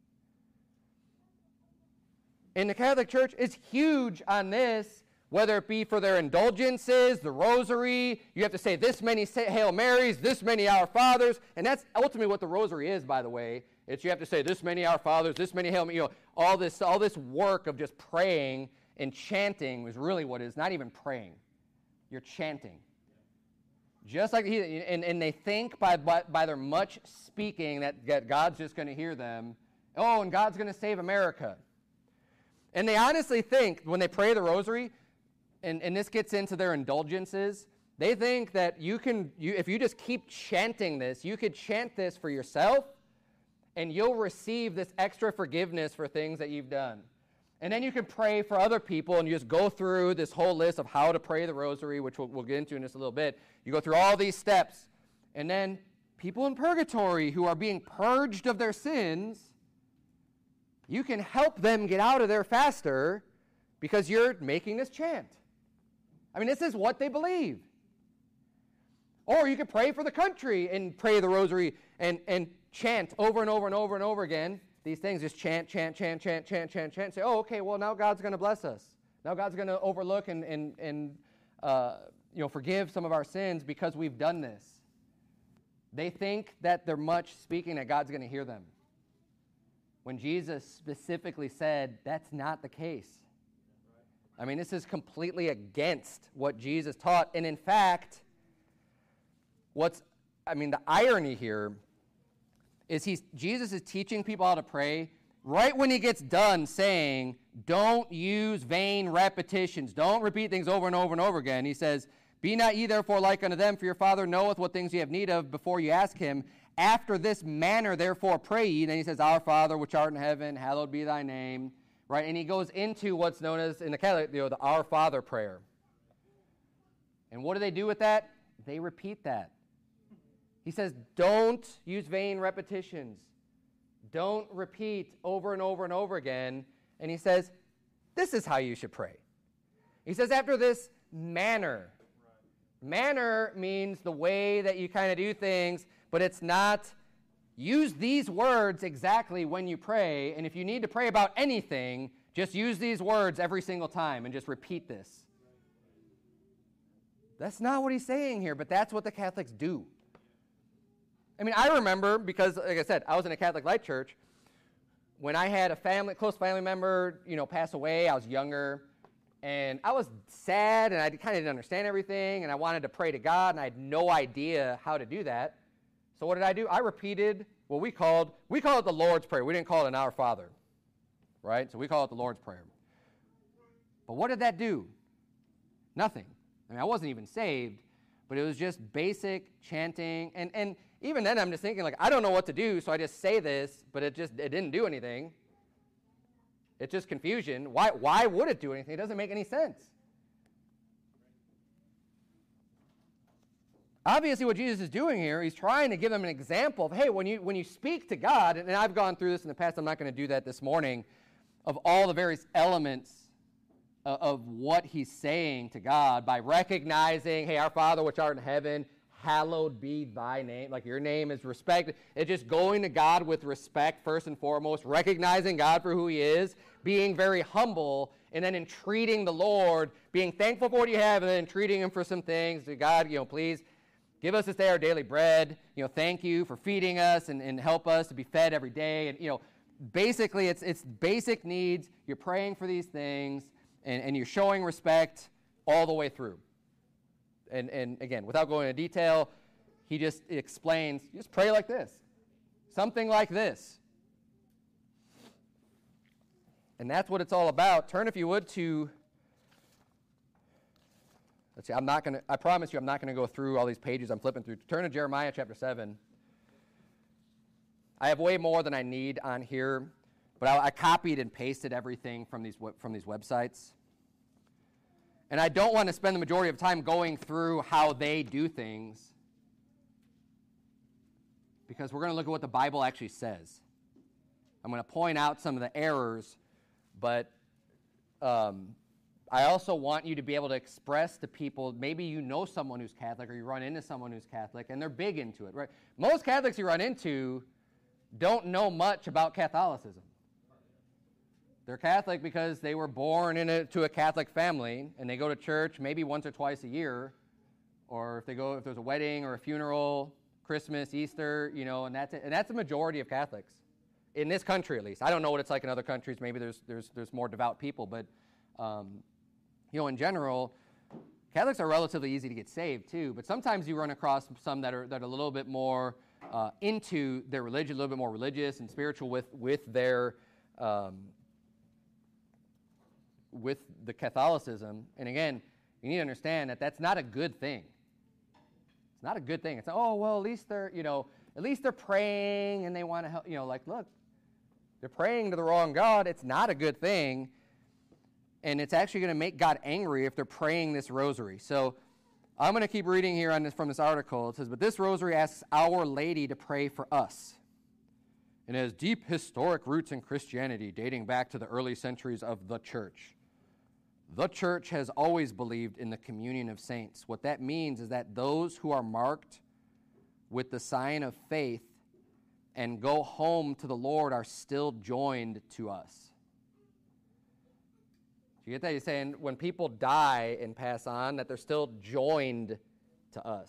And the Catholic Church is huge on this, whether it be for their indulgences, the rosary. You have to say this many Hail Marys, this many Our Fathers. And that's ultimately what the rosary is, by the way. It's you have to say this many Our Fathers, this many Hail Marys. You know, all this, all this work of just praying and chanting is really what it is. Not even praying. You're chanting. Just like he, and, and they think by, by, by their much speaking that, that God's just going to hear them. Oh, and God's going to save America. And they honestly think, when they pray the rosary, and, and this gets into their indulgences, they think that you can, you, if you just keep chanting this, you could chant this for yourself, and you'll receive this extra forgiveness for things that you've done. And then you can pray for other people, and you just go through this whole list of how to pray the rosary, which we'll, we'll get into in just a little bit. You go through all these steps, and then people in purgatory who are being purged of their sins, you can help them get out of there faster because you're making this chant. I mean, this is what they believe. Or you could pray for the country and pray the rosary and, and chant over and over and over and over again. These things, just chant, chant, chant, chant, chant, chant, chant. Say, oh, okay, well, now God's going to bless us. Now God's going to overlook and, and, and uh, you know, forgive some of our sins because we've done this. They think that they're much speaking, that God's going to hear them. When Jesus specifically said, that's not the case. I mean, this is completely against what Jesus taught. And in fact, what's, I mean, the irony here is he's, Jesus is teaching people how to pray right when he gets done saying, don't use vain repetitions. Don't repeat things over and over and over again. He says, be not ye therefore like unto them, for your Father knoweth what things ye have need of before you ask him. After this manner, therefore, pray ye. Then he says, Our Father, which art in heaven, hallowed be thy name. Right? And he goes into what's known as, in the Catholic, you know, the Our Father prayer. And what do they do with that? They repeat that. He says, don't use vain repetitions. Don't repeat over and over and over again. And he says, this is how you should pray. He says, after this manner. Manner means the way that you kind of do things, but it's not, use these words exactly when you pray, and if you need to pray about anything, just use these words every single time and just repeat this. That's not what he's saying here, but that's what the Catholics do. I mean, I remember, because, like I said, I was in a Catholic light church, when I had a family, close family member, you know, pass away, I was younger, and I was sad, and I kind of didn't understand everything, and I wanted to pray to God, and I had no idea how to do that. So what did I do? I repeated what we called, we call it the Lord's Prayer. We didn't call it an Our Father, right? So we call it the Lord's Prayer. But what did that do? Nothing. I mean, I wasn't even saved, but it was just basic chanting, and, and even then I'm just thinking, like, I don't know what to do, so I just say this, but it just, it didn't do anything. It's just confusion. Why, why would it do anything? It doesn't make any sense. Obviously, what Jesus is doing here, he's trying to give them an example of, hey, when you, when you speak to God, and I've gone through this in the past, I'm not going to do that this morning, of all the various elements of, of what he's saying to God by recognizing, hey, our Father which art in heaven, hallowed be thy name. Like, your name is respected. It's just going to God with respect first and foremost, recognizing God for who he is, being very humble, and then entreating the Lord, being thankful for what you have, and then entreating him for some things. God, you know, please give us this day our daily bread. You know, thank you for feeding us and, and help us to be fed every day. And, you know, basically it's it's basic needs. You're praying for these things, and, and you're showing respect all the way through. And, and again, without going into detail, he just explains, you just pray like this. Something like this. And that's what it's all about. Turn, if you would, to let's see, I'm not going to, I promise you I'm not going to go through all these pages I'm flipping through. Turn to Jeremiah chapter seven. I have way more than I need on here, but I, I copied and pasted everything from these from these websites. And I don't want to spend the majority of time going through how they do things, because we're going to look at what the Bible actually says. I'm going to point out some of the errors, but um, I also want you to be able to express to people, maybe you know someone who's Catholic or you run into someone who's Catholic, and they're big into it, right? Most Catholics you run into don't know much about Catholicism. They're Catholic because they were born into a Catholic family, and they go to church maybe once or twice a year, or if they go, if there's a wedding or a funeral, Christmas, Easter, you know, and that's it. And that's the majority of Catholics in this country, at least. I don't know what it's like in other countries. Maybe there's there's there's more devout people, but um, you know, in general, Catholics are relatively easy to get saved too. But sometimes you run across some that are that are a little bit more uh, into their religion, a little bit more religious and spiritual with with their um, with the Catholicism. And again, you need to understand that that's not a good thing. It's not a good thing. It's like, oh, well, at least they're, you know, at least they're praying and they want to help, you know, like, look, they're praying to the wrong God. It's not a good thing. And it's actually going to make God angry if they're praying this rosary. So I'm going to keep reading here on this, from this article. It says, but this rosary asks Our Lady to pray for us. It has deep historic roots in Christianity dating back to the early centuries of the church. The church has always believed in the communion of saints. What that means is that those who are marked with the sign of faith and go home to the Lord are still joined to us. Do you get that? He's saying when people die and pass on, that they're still joined to us.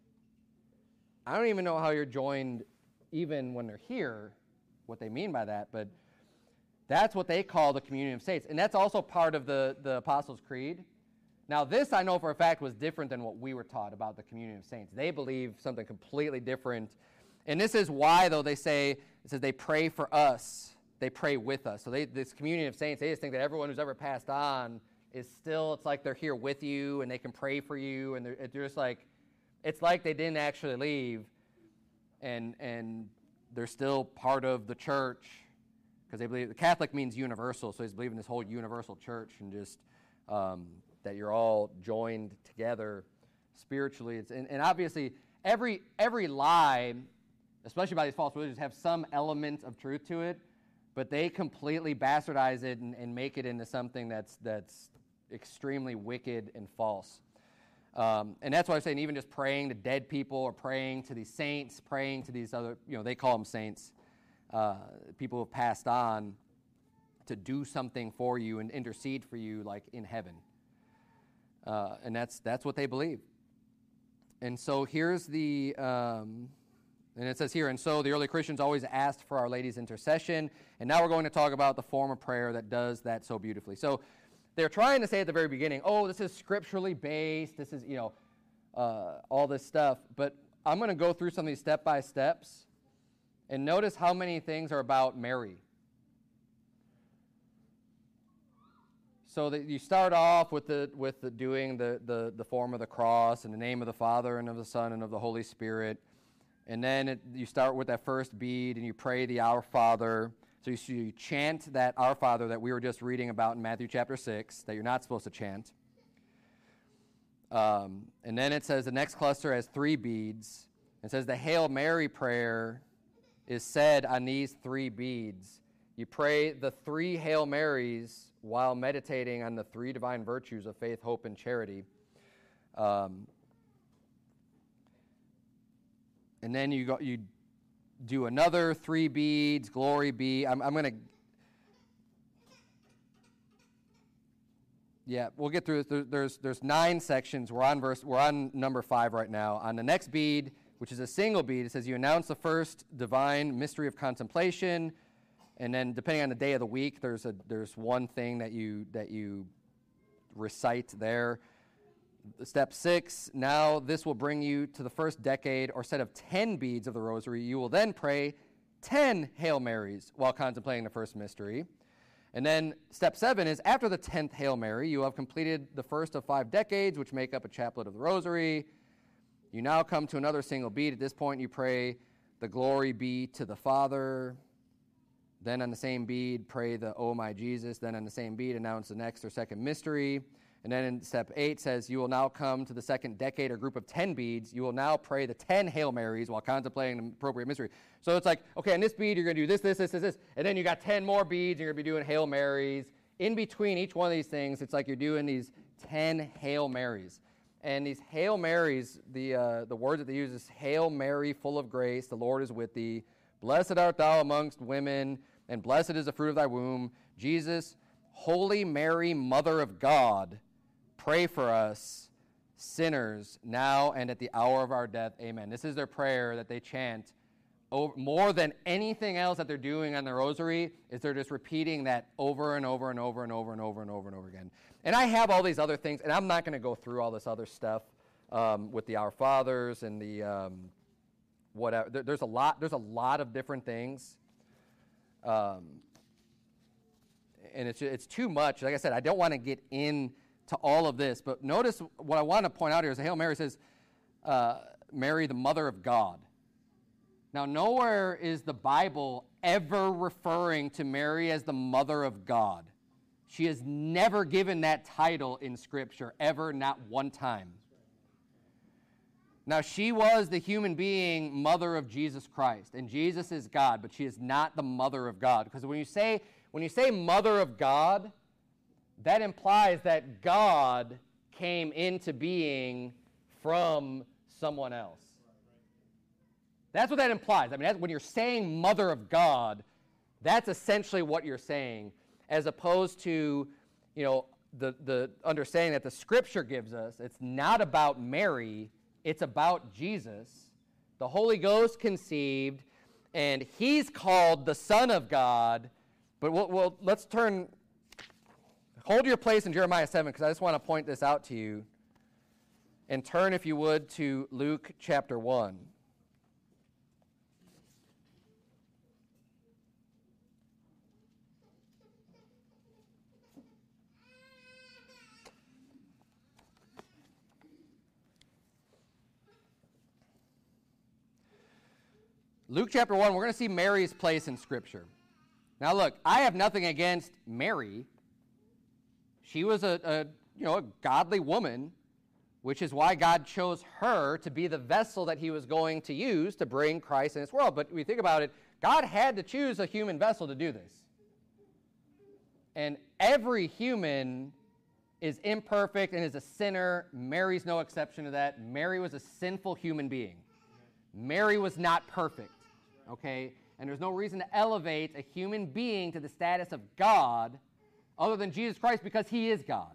I don't even know how you're joined even when they're here, what they mean by that, but that's what they call the communion of saints. And that's also part of the, the Apostles' Creed. Now, this I know for a fact was different than what we were taught about the communion of saints. They believe something completely different. And this is why, though, they say, it says they pray for us. They pray with us. So they, this communion of saints, they just think that everyone who's ever passed on is still, it's like they're here with you and they can pray for you. And they're, they're just like, it's like they didn't actually leave. And, and they're still part of the church. Because they believe, the Catholic means universal, so they believe in this whole universal church and just um, that you're all joined together spiritually. It's, and, and obviously, every every lie, especially by these false religions, have some element of truth to it, but they completely bastardize it and, and make it into something that's that's extremely wicked and false. Um, and that's why I'm saying even just praying to dead people or praying to these saints, praying to these other, you know, they call them saints, Uh, people who have passed on to do something for you and intercede for you like in heaven. Uh, and that's that's what they believe. And so here's the, um, and it says here, and so the early Christians always asked for Our Lady's intercession. And now we're going to talk about the form of prayer that does that so beautifully. So they're trying to say at the very beginning, oh, this is scripturally based. This is, you know, uh, all this stuff. But I'm going to go through some of these step-by-steps. And notice how many things are about Mary. So that you start off with the with the doing the, the, the form of the cross in the name of the Father and of the Son and of the Holy Spirit. And then it, you start with that first bead and you pray the Our Father. So you, you chant that Our Father that we were just reading about in Matthew chapter six, that you're not supposed to chant. Um, and then it says the next cluster has three beads. It says the Hail Mary prayer is said on these three beads. You pray the three Hail Marys while meditating on the three divine virtues of faith, hope, and charity. Um, and then you go, you do another three beads, glory be. I'm, I'm going to... Yeah, we'll get through this. There's, there's nine sections. We're on verse. We're on number five right now. On the next bead, which is a single bead, it says you announce the first divine mystery of contemplation, and then depending on the day of the week, there's a there's one thing that you that you recite there. Step six, now this will bring you to the first decade or set of ten beads of the rosary. You will then pray ten Hail Marys while contemplating the first mystery. And then step seven is after the tenth Hail Mary, you have completed the first of five decades, which make up a chaplet of the Rosary. You now come to another single bead. At this point, you pray, the glory be to the Father. Then on the same bead, pray the O my Jesus. Then on the same bead, announce the next or second mystery. And then in step eight says, you will now come to the second decade or group of ten beads. You will now pray the ten Hail Marys while contemplating the appropriate mystery. So it's like, okay, on this bead, you're going to do this, this, this, this, this. And then you got ten more beads, and you're going to be doing Hail Marys. In between each one of these things, it's like you're doing these ten Hail Marys. And these Hail Marys, the, uh, the word that they use is, Hail Mary, full of grace, the Lord is with thee. Blessed art thou amongst women, and blessed is the fruit of thy womb. Jesus, Holy Mary, Mother of God, pray for us sinners now and at the hour of our death. Amen. This is their prayer that they chant. Over, more than anything else that they're doing on the rosary is they're just repeating that over and over and over and over and over and over and over again. And I have all these other things, and I'm not going to go through all this other stuff um, with the Our Fathers and the um, whatever. There, there's a lot. There's a lot of different things. Um, and it's it's too much. Like I said, I don't want to get in to all of this, but notice what I want to point out here is the Hail Mary says, uh, Mary, the Mother of God. Now, nowhere is the Bible ever referring to Mary as the Mother of God. She is never given that title in Scripture, ever, not one time. Now, she was the human being mother of Jesus Christ, and Jesus is God, but she is not the mother of God. Because when you say, when you say mother of God, that implies that God came into being from someone else. That's what that implies. I mean, that's, when you're saying mother of God, that's essentially what you're saying, as opposed to, you know, the, the understanding that the Scripture gives us. It's not about Mary. It's about Jesus. The Holy Ghost conceived, and he's called the Son of God. But we'll, we'll, let's turn... Hold your place in Jeremiah seven, because I just want to point this out to you. And turn, if you would, to Luke chapter one. Luke chapter one, we're going to see Mary's place in Scripture. Now look, I have nothing against Mary. She was a, a, you know, a godly woman, which is why God chose her to be the vessel that he was going to use to bring Christ in this world. But when you think about it, God had to choose a human vessel to do this. And every human is imperfect and is a sinner. Mary's no exception to that. Mary was a sinful human being. Mary was not perfect, okay? And there's no reason to elevate a human being to the status of God other than Jesus Christ, because he is God.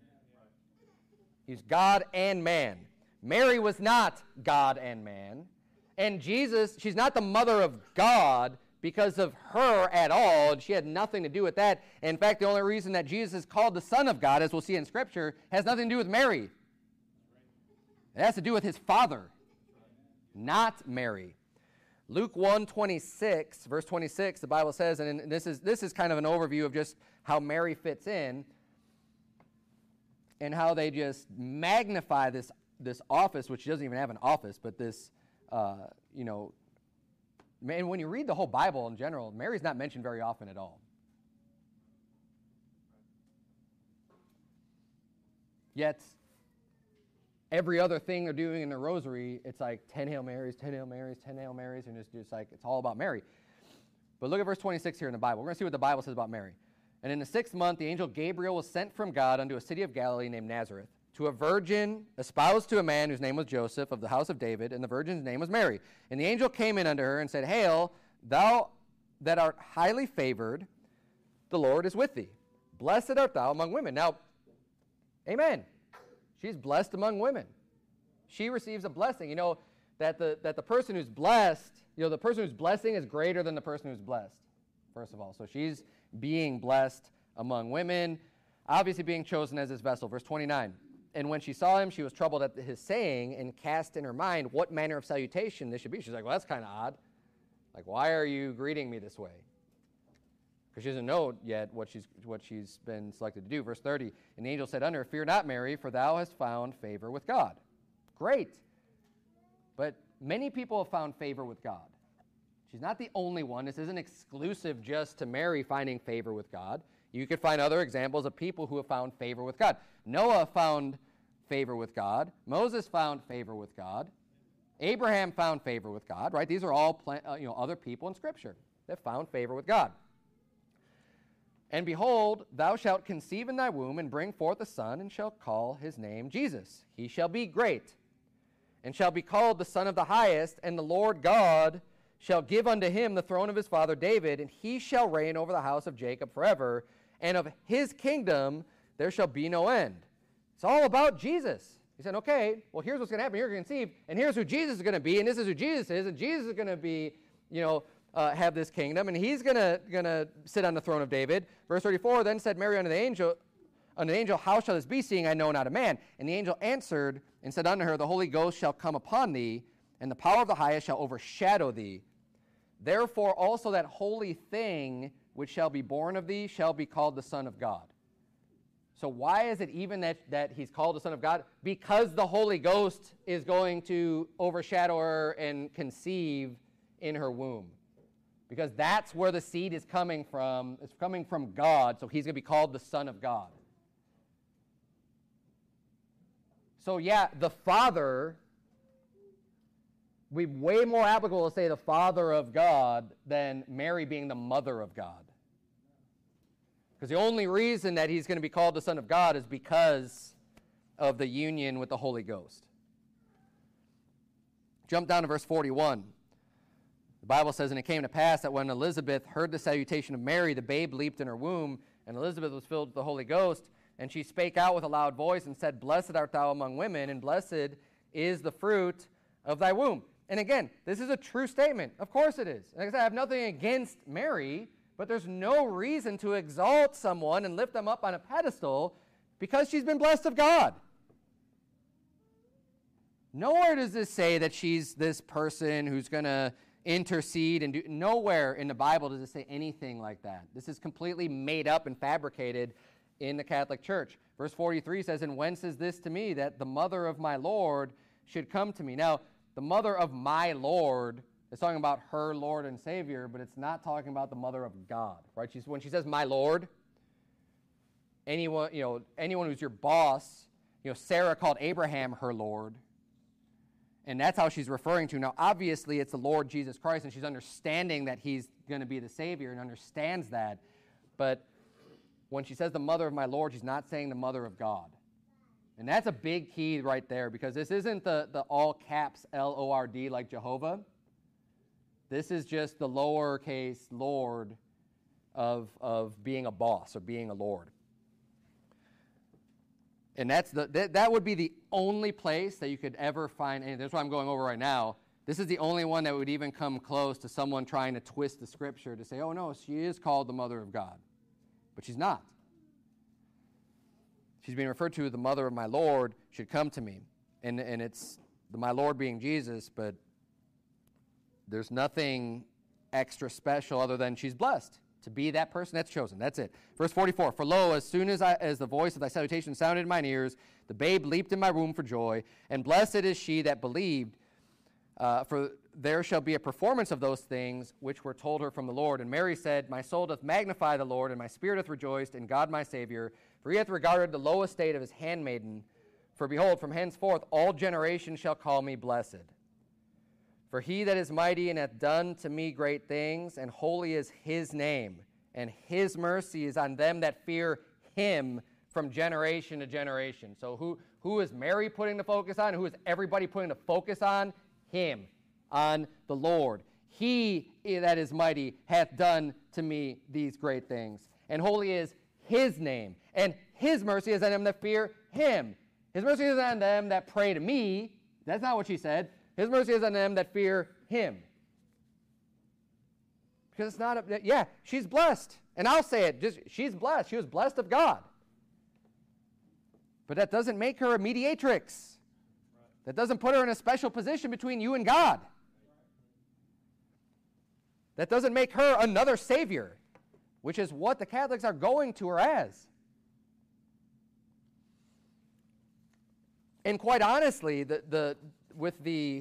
He's God and man. Mary was not God and man. And Jesus, she's not the mother of God because of her at all, and she had nothing to do with that. In fact, the only reason that Jesus is called the Son of God, as we'll see in Scripture, has nothing to do with Mary. It has to do with his Father, not Mary. Luke one twenty-six, verse twenty-six, the Bible says, and this is this is kind of an overview of just how Mary fits in and how they just magnify this this office, which doesn't even have an office, but this, uh, you know, man, when you read the whole Bible in general, Mary's not mentioned very often at all. Yet, every other thing they're doing in the rosary, it's like ten Hail Marys, ten Hail Marys, ten Hail Marys, and it's just like, it's all about Mary. But look at verse twenty-six here in the Bible. We're going to see what the Bible says about Mary. And in the sixth month, the angel Gabriel was sent from God unto a city of Galilee named Nazareth, to a virgin espoused to a man whose name was Joseph, of the house of David, and the virgin's name was Mary. And the angel came in unto her and said, Hail, thou that art highly favored, the Lord is with thee. Blessed art thou among women. Now, amen. She's blessed among women. She receives a blessing. You know, that the, that the person who's blessed, you know, the person who's blessing is greater than the person who's blessed, first of all. So she's being blessed among women, obviously being chosen as his vessel. Verse twenty-nine, and when she saw him, she was troubled at his saying and cast in her mind what manner of salutation this should be. She's like, well, that's kind of odd. Like, why are you greeting me this way? because she doesn't know yet what she's, what she's been selected to do. Verse thirty, and the angel said unto her, fear not, Mary, for thou hast found favor with God. Great. But many people have found favor with God. She's not the only one. This isn't exclusive just to Mary finding favor with God. You could find other examples of people who have found favor with God. Noah found favor with God. Moses found favor with God. Abraham found favor with God, right? These are all pla- uh, you know, other people in Scripture that found favor with God. And behold, thou shalt conceive in thy womb and bring forth a son, and shalt call his name Jesus. He shall be great, and shall be called the Son of the Highest, and the Lord God shall give unto him the throne of his father David, and he shall reign over the house of Jacob forever, and of his kingdom there shall be no end. It's all about Jesus. He said, okay, well, here's what's going to happen. You're going to conceive, and here's who Jesus is going to be, and this is who Jesus is, and Jesus is going to be, you know, uh, have this kingdom, and he's going to going to sit on the throne of David. Verse thirty-four, then said Mary unto the angel, unto the angel, how shall this be, seeing I know not a man? And the angel answered and said unto her, the Holy Ghost shall come upon thee, and the power of the highest shall overshadow thee. Therefore also that holy thing which shall be born of thee shall be called the Son of God. So why is it even that, that he's called the Son of God? Because the Holy Ghost is going to overshadow her and conceive in her womb. Because that's where the seed is coming from. It's coming from God, so he's going to be called the Son of God. So yeah, the Father, would be way more applicable to say the Father of God than Mary being the mother of God. Because the only reason that he's going to be called the Son of God is because of the union with the Holy Ghost. Jump down to verse forty-one. The Bible says, and it came to pass that when Elizabeth heard the salutation of Mary, the babe leaped in her womb, and Elizabeth was filled with the Holy Ghost, and she spake out with a loud voice and said, blessed art thou among women, and blessed is the fruit of thy womb. And again, this is a true statement. Of course it is. Like I said, I have nothing against Mary, but there's no reason to exalt someone and lift them up on a pedestal because she's been blessed of God. Nowhere does this say that she's this person who's going to intercede and do. Nowhere in the Bible does it say anything like that. This is completely made up and fabricated in the Catholic Church. Verse forty-three says, and whence is this to me that the mother of my Lord should come to me? Now, the mother of my Lord is talking about her Lord and Savior, but it's not talking about the mother of God, right? She's, when she says my Lord, anyone, you know, anyone who's your boss, you know, Sarah called Abraham her Lord, and that's how she's referring to. Now, obviously, it's the Lord Jesus Christ, and she's understanding that he's going to be the Savior and understands that, but when she says the mother of my Lord, she's not saying the mother of God. And that's a big key right there, because this isn't the, the all caps L O R D like Jehovah. This is just the lowercase Lord of, of being a boss or being a Lord. And that's the that, that would be the only place that you could ever find, and that's what I'm going over right now. This is the only one that would even come close to someone trying to twist the Scripture to say, oh no, she is called the mother of God. But she's not. She's being referred to as the mother of my Lord should come to me. And, and it's the my Lord being Jesus, but there's nothing extra special other than she's blessed to be that person that's chosen. That's it. Verse forty-four, for lo, as soon as, I, as the voice of thy salutation sounded in mine ears, the babe leaped in my womb for joy, and blessed is she that believed, uh, for there shall be a performance of those things which were told her from the Lord. And Mary said, my soul doth magnify the Lord, and my spirit hath rejoiced in God my Savior, for he hath regarded the low estate of his handmaiden. For behold, from henceforth all generations shall call me blessed. For he that is mighty and hath done to me great things, and holy is his name, and his mercy is on them that fear him from generation to generation. So who, who is Mary putting the focus on? Who is everybody putting the focus on? Him, on the Lord. He that is mighty hath done to me these great things. And holy is his name, and his mercy is on them that fear him. His mercy is on them that pray to me. That's not what she said. His mercy is on them that fear him. Because it's not, a, yeah, she's blessed. And I'll say it, just she's blessed. She was blessed of God. But that doesn't make her a mediatrix. That doesn't put her in a special position between you and God. That doesn't make her another Savior. which is what the Catholics are going to her as. And quite honestly, the, the, with the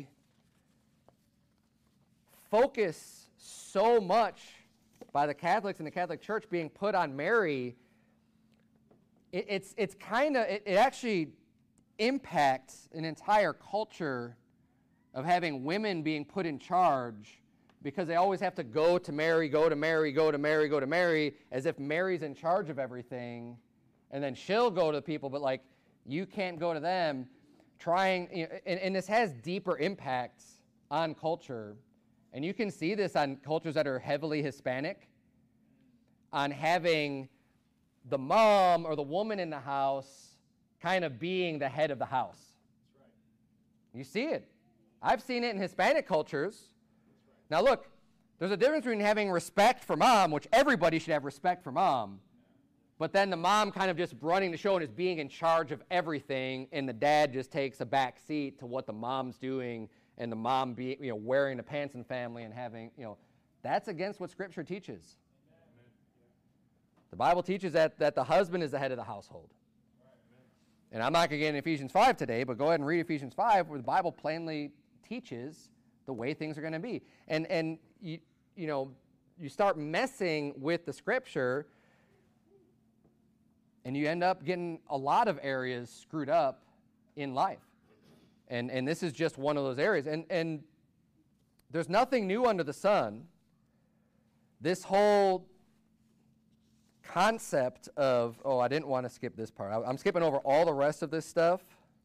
focus so much by the Catholics and the Catholic Church being put on Mary, it, it's, it's kind of, it, it actually impacts an entire culture of having women being put in charge because they always have to go to Mary, go to Mary, go to Mary, go to Mary, as if Mary's in charge of everything, and then she'll go to the people, but like, you can't go to them. Trying, you know, and, and this has deeper impacts on culture, and you can see this on cultures that are heavily Hispanic, on having the mom or the woman in the house kind of being the head of the house. That's right. You see it. I've seen it in Hispanic cultures. That's right. Now look, there's a difference between having respect for mom, which everybody should have respect for mom, but then the mom kind of just running the show and is being in charge of everything, and the dad just takes a back seat to what the mom's doing, and the mom be, you know, wearing the pants in the family and having, you know, that's against what Scripture teaches. Amen. The Bible teaches that, that the husband is the head of the household. And I'm not going to get into Ephesians five today, but go ahead and read Ephesians five, where the Bible plainly teaches the way things are going to be. And, and you, you know, you start messing with the Scripture, and you end up getting a lot of areas screwed up in life. And and this is just one of those areas. And and there's nothing new under the sun. This whole concept of, oh, I didn't want to skip this part. I, I'm skipping over all the rest of this stuff.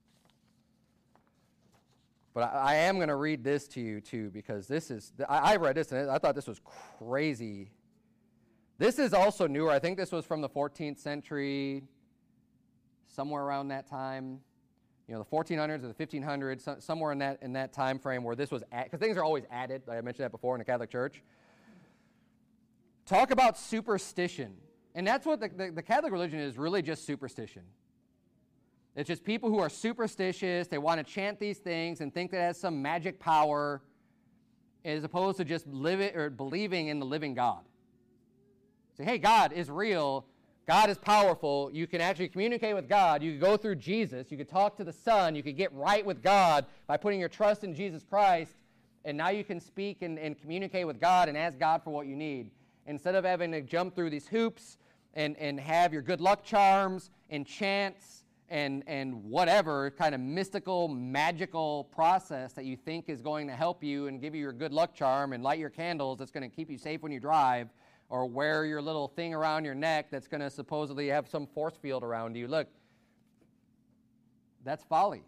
But I, I am going to read this to you, too, because this is, I, I read this, and I thought this was crazy. This is also newer. I think this was from the fourteenth century, somewhere around that time. You know, the fourteen hundreds or the fifteen hundreds, so, somewhere in that in that time frame where this was, because things are always added. Like I mentioned that before in the Catholic Church. Talk about superstition. And that's what the, the, the Catholic religion is, really just superstition. It's just people who are superstitious. They want to chant these things and think that it has some magic power, as opposed to just live it or believing in the living God. Say, hey, God is real. God is powerful. You can actually communicate with God. You can go through Jesus. You can talk to the Son. You can get right with God by putting your trust in Jesus Christ. And now you can speak and, and communicate with God and ask God for what you need. Instead of having to jump through these hoops and, and have your good luck charms and chants and, and whatever kind of mystical, magical process that you think is going to help you and give you your good luck charm and light your candles that's going to keep you safe when you drive, or wear your little thing around your neck that's going to supposedly have some force field around you. Look, that's folly.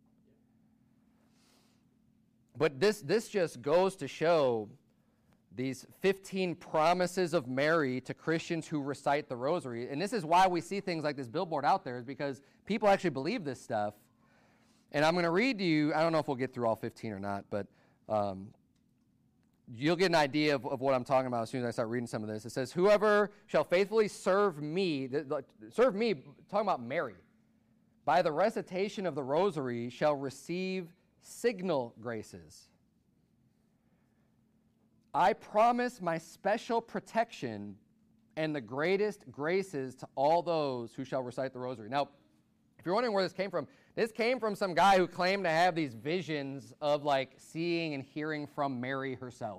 But this, this just goes to show these fifteen promises of Mary to Christians who recite the rosary. And this is why we see things like this billboard out there, is because people actually believe this stuff. And I'm going to read to you, I don't know if we'll get through all fifteen or not, but um, you'll get an idea of, of what I'm talking about as soon as I start reading some of this. It says, whoever shall faithfully serve me, the, the, serve me, talking about Mary, by the recitation of the rosary shall receive signal graces. I promise my special protection and the greatest graces to all those who shall recite the rosary. Now, if you're wondering where this came from, this came from some guy who claimed to have these visions of like seeing and hearing from Mary herself.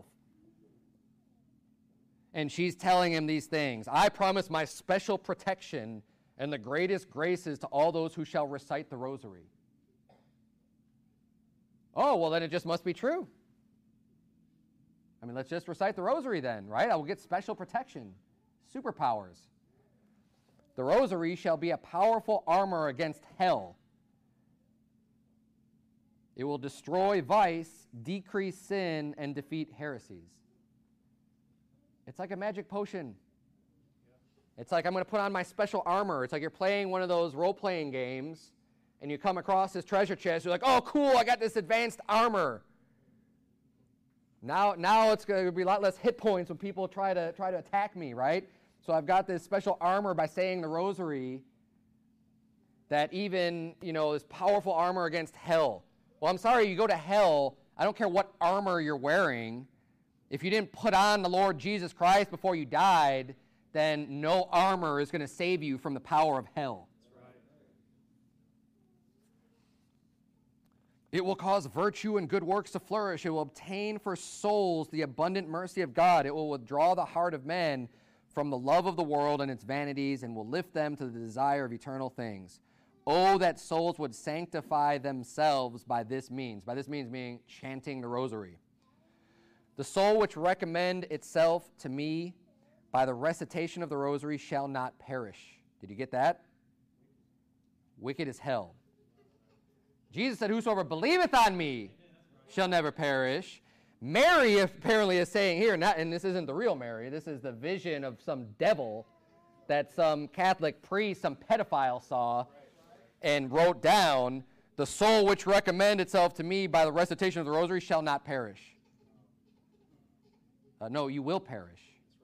And she's telling him these things. I promise my special protection and the greatest graces to all those who shall recite the rosary. Oh, well, then it just must be true. I mean, let's just recite the rosary then, right? I will get special protection, superpowers. The rosary shall be a powerful armor against hell. It will destroy vice, decrease sin, and defeat heresies. It's like a magic potion. It's like I'm going to put on my special armor. It's like you're playing one of those role-playing games, and you come across this treasure chest. You're like, oh, cool, I got this advanced armor. Now, now it's going to be a lot less hit points when people try to try to attack me, right? So I've got this special armor by saying the rosary that even, you know, this powerful armor against hell. Well, I'm sorry, you go to hell, I don't care what armor you're wearing. If you didn't put on the Lord Jesus Christ before you died, then no armor is going to save you from the power of hell. It will cause virtue and good works to flourish. It will obtain for souls the abundant mercy of God. It will withdraw the heart of men from the love of the world and its vanities, and will lift them to the desire of eternal things. Oh, that souls would sanctify themselves by this means. By this means meaning chanting the rosary. The soul which recommend itself to me by the recitation of the rosary shall not perish. Did you get that? Wicked as hell. Jesus said, whosoever believeth on me shall never perish. Mary apparently is saying here, not, and this isn't the real Mary, this is the vision of some devil that some Catholic priest, some pedophile saw and wrote down, the soul which recommend itself to me by the recitation of the rosary shall not perish. Uh, no, you will perish.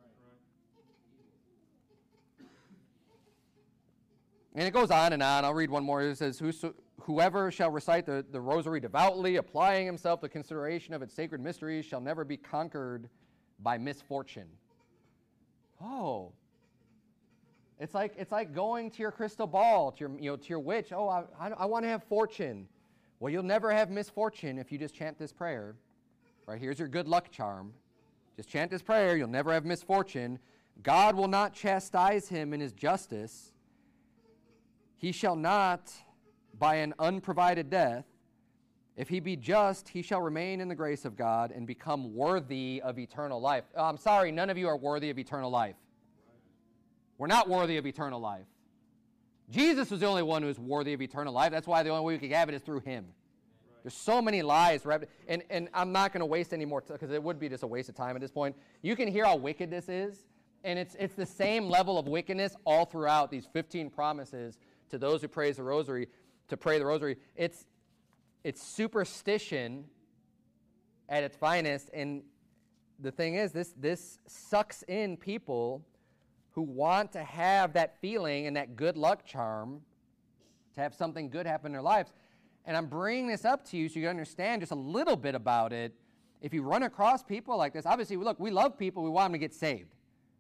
And it goes on and on. I'll read one more. It says, Whoso, whoever shall recite the, the rosary devoutly, applying himself to the consideration of its sacred mysteries, shall never be conquered by misfortune. Oh. It's like it's like going to your crystal ball, to your, you know, to your witch. Oh, I, I, I want to have fortune. Well, you'll never have misfortune if you just chant this prayer. Right, here's your good luck charm. Just chant this prayer. You'll never have misfortune. God will not chastise him in his justice. He shall not, by an unprovided death, if he be just, he shall remain in the grace of God and become worthy of eternal life. Oh, I'm sorry, none of you are worthy of eternal life. We're not worthy of eternal life. Jesus was the only one who is worthy of eternal life. That's why the only way we can have it is through him. There's so many lies. And, and I'm not going to waste any more time because it would be just a waste of time at this point. You can hear how wicked this is. And it's, it's the same level of wickedness all throughout these fifteen promises to those who praise the rosary, to pray the rosary. It's, it's superstition at its finest. And the thing is, this, this sucks in people who want to have that feeling and that good luck charm, to have something good happen in their lives. And I'm bringing this up to you so you understand just a little bit about it. If you run across people like this, obviously, look, we love people. We want them to get saved.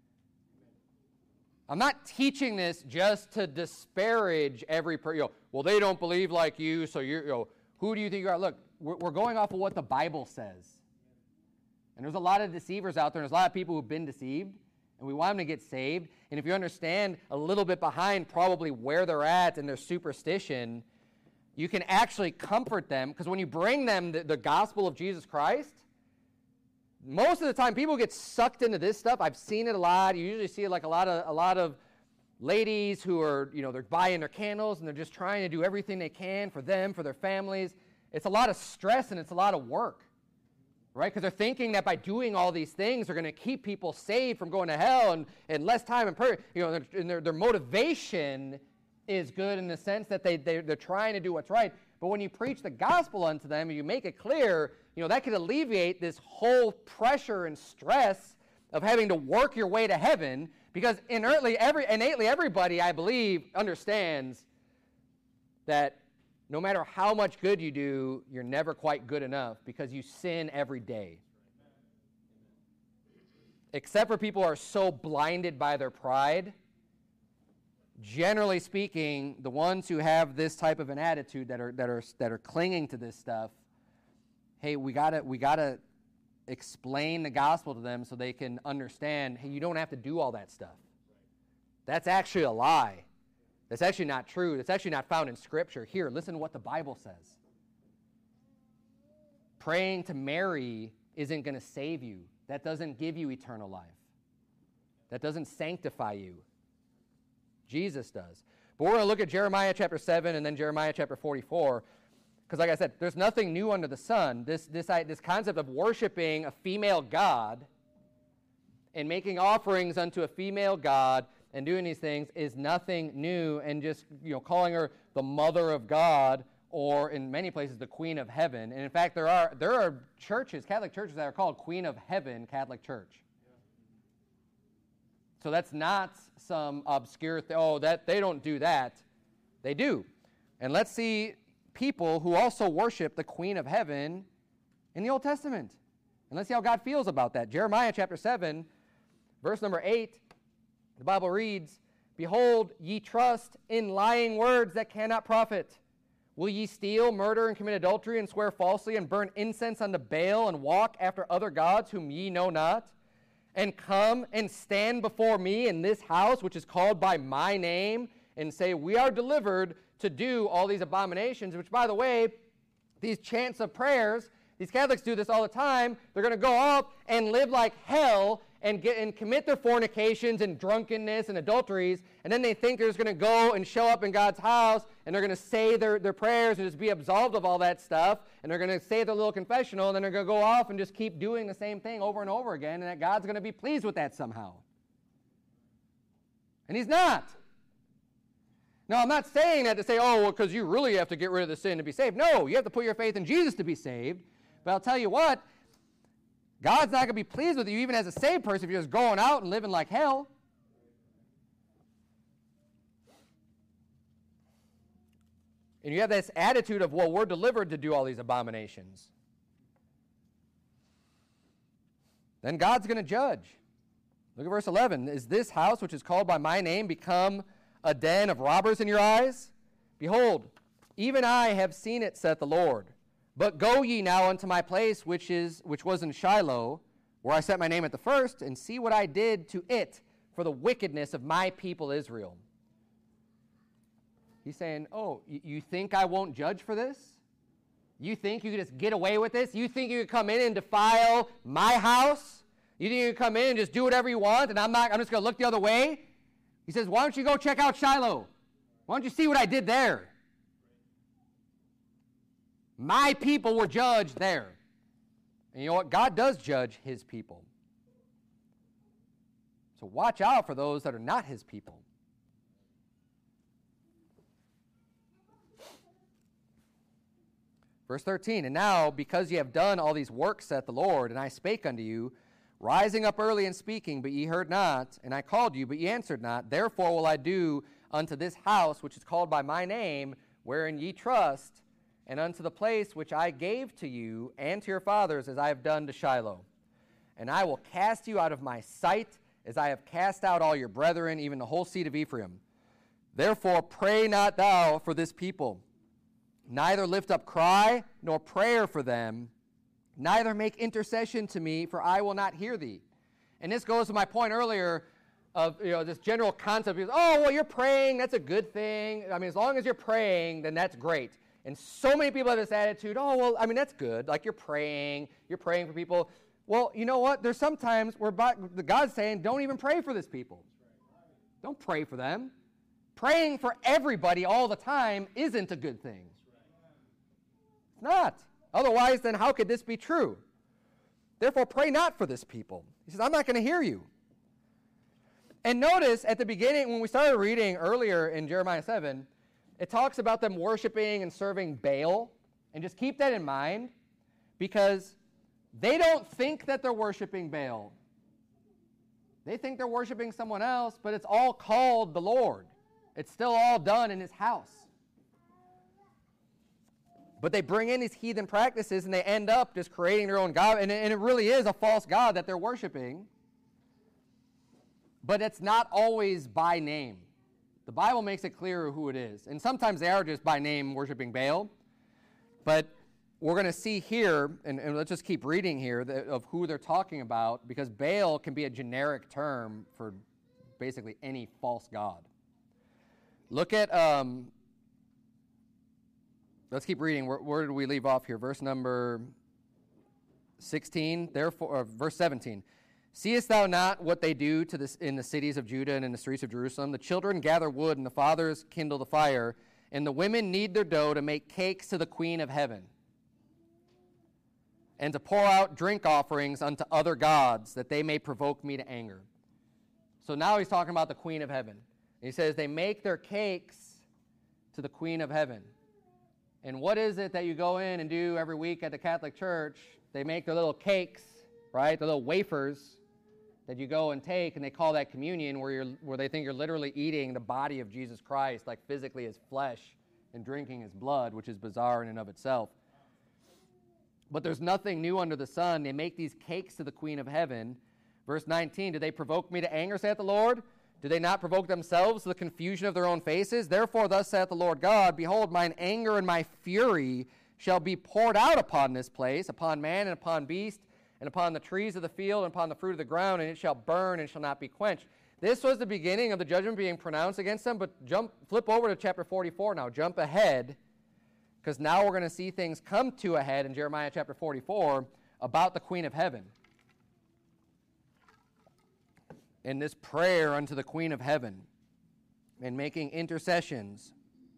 I'm not teaching this just to disparage every person. You know, well, they don't believe like you, so you're, you know, who do you think you are? Look, we're, we're going off of what the Bible says. And there's a lot of deceivers out there. There's a lot of people who've been deceived, and we want them to get saved. And if you understand a little bit behind probably where they're at and their superstition, you can actually comfort them, because when you bring them the, the gospel of Jesus Christ, most of the time people get sucked into this stuff. I've seen it a lot. You usually see it like a lot of a lot of ladies who are, you know, they're buying their candles and they're just trying to do everything they can for them, for their families. It's a lot of stress and it's a lot of work, right? Because they're thinking that by doing all these things, they're going to keep people saved from going to hell and, and less time in prayer. You know, and their, their motivation is good in the sense that they, they, they're trying to do what's right. But when you preach the gospel unto them and you make it clear, you know, that could alleviate this whole pressure and stress of having to work your way to heaven, because innately, every, innately everybody, I believe, understands that no matter how much good you do, you're never quite good enough because you sin every day. Except for people who are so blinded by their pride. Generally speaking, the ones who have this type of an attitude that are that are that are clinging to this stuff, hey, we gotta we gotta explain the gospel to them so they can understand, hey, you don't have to do all that stuff. That's actually a lie. That's actually not true. That's actually not found in Scripture. Here, listen to what the Bible says. Praying to Mary isn't going to save you. That doesn't give you eternal life. That doesn't sanctify you. Jesus does. But we're going to look at Jeremiah chapter seven and then Jeremiah chapter forty-four, because like I said, there's nothing new under the sun. This, this, this concept of worshiping a female god and making offerings unto a female god and doing these things is nothing new, and just, you know, calling her the mother of God, or in many places the Queen of Heaven. And in fact, there are there are churches, Catholic churches, that are called Queen of Heaven Catholic Church. So that's not some obscure thing. Oh, that they don't do that. They do. And let's see people who also worship the Queen of Heaven in the Old Testament. And let's see how God feels about that. Jeremiah chapter seven, verse number eight. The Bible reads, behold, ye trust in lying words that cannot profit. Will ye steal, murder, and commit adultery, and swear falsely, and burn incense unto Baal, and walk after other gods whom ye know not? And come and stand before me in this house, which is called by my name, and say, we are delivered to do all these abominations, which, by the way, these chants of prayers, these Catholics do this all the time. They're going to go up and live like hell and get and commit their fornications and drunkenness and adulteries, and then they think they're just going to go and show up in God's house, and they're going to say their, their prayers and just be absolved of all that stuff, and they're going to say their little confessional, and then they're going to go off and just keep doing the same thing over and over again, and that God's going to be pleased with that somehow. And he's not. Now, I'm not saying that to say, oh, well, because you really have to get rid of the sin to be saved. No, you have to put your faith in Jesus to be saved. But I'll tell you what, God's not going to be pleased with you even as a saved person if you're just going out and living like hell. And you have this attitude of, well, we're delivered to do all these abominations. Then God's going to judge. Look at verse eleven. Is this house, which is called by my name, become a den of robbers in your eyes? Behold, even I have seen it, saith the Lord. But go ye now unto my place, which is which was in Shiloh, where I set my name at the first, and see what I did to it for the wickedness of my people Israel. He's saying, oh, you, you think I won't judge for this? You think you can just get away with this? You think you can come in and defile my house? You think you can come in and just do whatever you want, and I'm not, I'm just going to look the other way? He says, why don't you go check out Shiloh? Why don't you see what I did there? My people were judged there. And you know what? God does judge his people. So watch out for those that are not his people. Verse thirteen, and now, because ye have done all these works, saith the Lord, and I spake unto you, rising up early and speaking, but ye heard not, and I called you, but ye answered not, therefore will I do unto this house, which is called by my name, wherein ye trust, and unto the place which I gave to you and to your fathers, as I have done to Shiloh. And I will cast you out of my sight, as I have cast out all your brethren, even the whole seed of Ephraim. Therefore pray not thou for this people, neither lift up cry nor prayer for them, neither make intercession to me, for I will not hear thee. And this goes to my point earlier of, you know, this general concept is, oh, well, you're praying, that's a good thing. I mean, as long as you're praying, then that's great. And so many people have this attitude, oh, well, I mean, that's good. Like, you're praying, you're praying for people. Well, you know what? There's sometimes where God's saying, don't even pray for this people. Don't pray for them. Praying for everybody all the time isn't a good thing. It's not. Otherwise, then how could this be true? Therefore, pray not for this people. He says, I'm not going to hear you. And notice at the beginning, when we started reading earlier in Jeremiah seven, it talks about them worshiping and serving Baal. And just keep that in mind, because they don't think that they're worshiping Baal. They think they're worshiping someone else, but it's all called the Lord. It's still all done in his house. But they bring in these heathen practices, and they end up just creating their own God. And, and it really is a false God that they're worshiping. But it's not always by name. The Bible makes it clear who it is. And sometimes they are just by name worshiping Baal. But we're going to see here, and, and let's just keep reading here, that, of who they're talking about, because Baal can be a generic term for basically any false god. Look at, um, let's keep reading. Where, where did we leave off here? Verse number sixteen, therefore, or verse seventeen. Seest thou not what they do to this in the cities of Judah and in the streets of Jerusalem? The children gather wood, and the fathers kindle the fire, and the women knead their dough to make cakes to the queen of heaven, and to pour out drink offerings unto other gods, that they may provoke me to anger. So now he's talking about the queen of heaven. And he says they make their cakes to the queen of heaven. And what is it that you go in and do every week at the Catholic Church? They make their little cakes, right? The little wafers that you go and take, and they call that communion, where you're where they think you're literally eating the body of Jesus Christ, like physically his flesh, and drinking his blood, which is bizarre in and of itself. But there's nothing new under the sun. They make these cakes to the queen of heaven. Verse nineteen, do they provoke me to anger, saith the Lord? Do they not provoke themselves to the confusion of their own faces? Therefore, thus saith the Lord God, behold, mine anger and my fury shall be poured out upon this place, upon man and upon beast, and upon the trees of the field, and upon the fruit of the ground, and it shall burn and shall not be quenched. This was the beginning of the judgment being pronounced against them, but jump, flip over to chapter forty-four now. Jump ahead, because now we're going to see things come to a head in Jeremiah chapter forty-four about the Queen of Heaven. In this prayer unto the Queen of Heaven and making intercessions.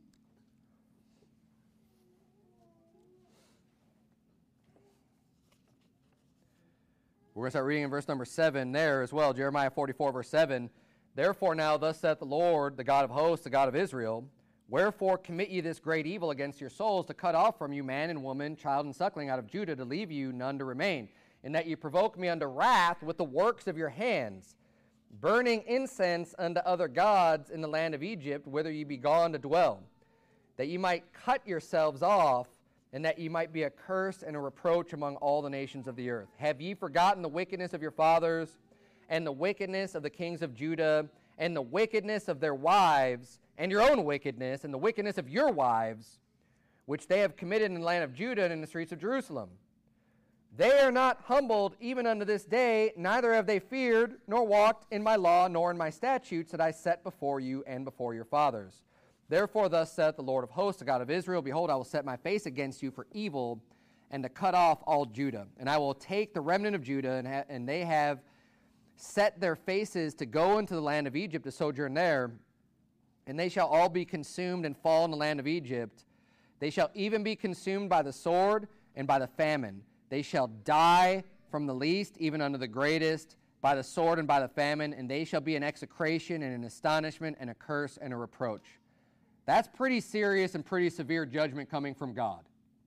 We're going to start reading in verse number seven there as well, Jeremiah forty-four, verse seven. Therefore now thus saith the Lord, the God of hosts, the God of Israel, wherefore commit ye this great evil against your souls, to cut off from you man and woman, child and suckling out of Judah, to leave you none to remain, in that ye provoke me unto wrath with the works of your hands, burning incense unto other gods in the land of Egypt, whither ye be gone to dwell, that ye might cut yourselves off, and that ye might be a curse and a reproach among all the nations of the earth. Have ye forgotten the wickedness of your fathers, and the wickedness of the kings of Judah, and the wickedness of their wives, and your own wickedness, and the wickedness of your wives, which they have committed in the land of Judah and in the streets of Jerusalem? They are not humbled even unto this day, neither have they feared, nor walked in my law, nor in my statutes that I set before you and before your fathers. Therefore thus saith the Lord of hosts, the God of Israel, behold, I will set my face against you for evil, and to cut off all Judah. And I will take the remnant of Judah, and, ha- and they have set their faces to go into the land of Egypt to sojourn there, and they shall all be consumed and fall in the land of Egypt. They shall even be consumed by the sword and by the famine. They shall die from the least even unto the greatest, by the sword and by the famine, and they shall be an execration and an astonishment and a curse and a reproach. That's pretty serious and pretty severe judgment coming from God,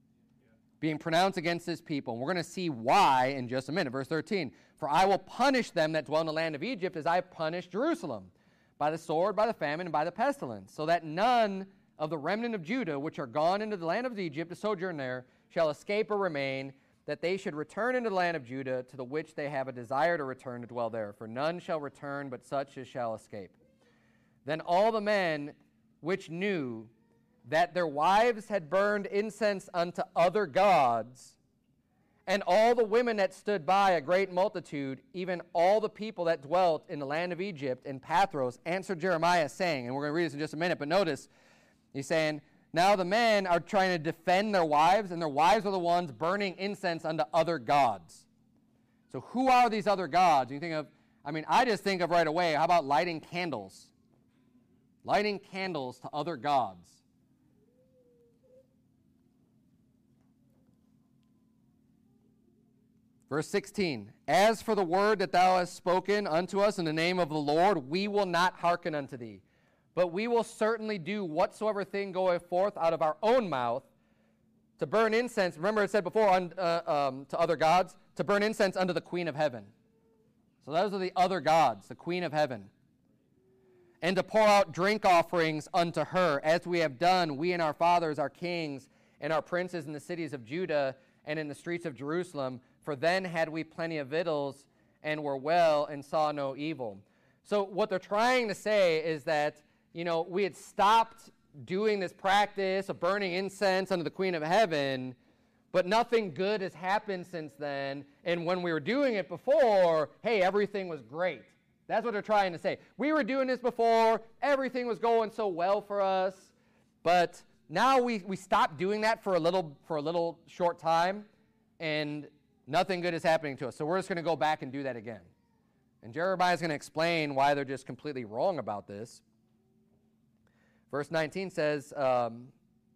being pronounced against his people. And we're going to see why in just a minute. Verse thirteen, for I will punish them that dwell in the land of Egypt as I have punished Jerusalem, by the sword, by the famine, and by the pestilence, so that none of the remnant of Judah, which are gone into the land of Egypt to sojourn there, shall escape or remain, that they should return into the land of Judah, to the which they have a desire to return to dwell there. For none shall return, but such as shall escape. Then all the men which knew that their wives had burned incense unto other gods, and all the women that stood by, a great multitude, even all the people that dwelt in the land of Egypt and Pathros, answered Jeremiah, saying, and we're going to read this in just a minute, but notice, he's saying, now the men are trying to defend their wives, and their wives are the ones burning incense unto other gods. So who are these other gods? You think of, I mean, I just think of right away, how about lighting candles? Lighting candles to other gods. Verse sixteen, as for the word that thou hast spoken unto us in the name of the Lord, we will not hearken unto thee. But we will certainly do whatsoever thing goeth forth out of our own mouth to burn incense. Remember it said before on, uh, um, to other gods, to burn incense unto the Queen of Heaven. So those are the other gods, the Queen of Heaven. And to pour out drink offerings unto her, as we have done, we and our fathers, our kings, and our princes in the cities of Judah and in the streets of Jerusalem. For then had we plenty of victuals, and were well, and saw no evil. So what they're trying to say is that, you know, we had stopped doing this practice of burning incense unto the Queen of Heaven, but nothing good has happened since then. And when we were doing it before, hey, everything was great. That's what they're trying to say. We were doing this before, everything was going so well for us, but now we, we stopped doing that for a little for a little short time, and nothing good is happening to us. So we're just going to go back and do that again. And Jeremiah is going to explain why they're just completely wrong about this. Verse nineteen says, um,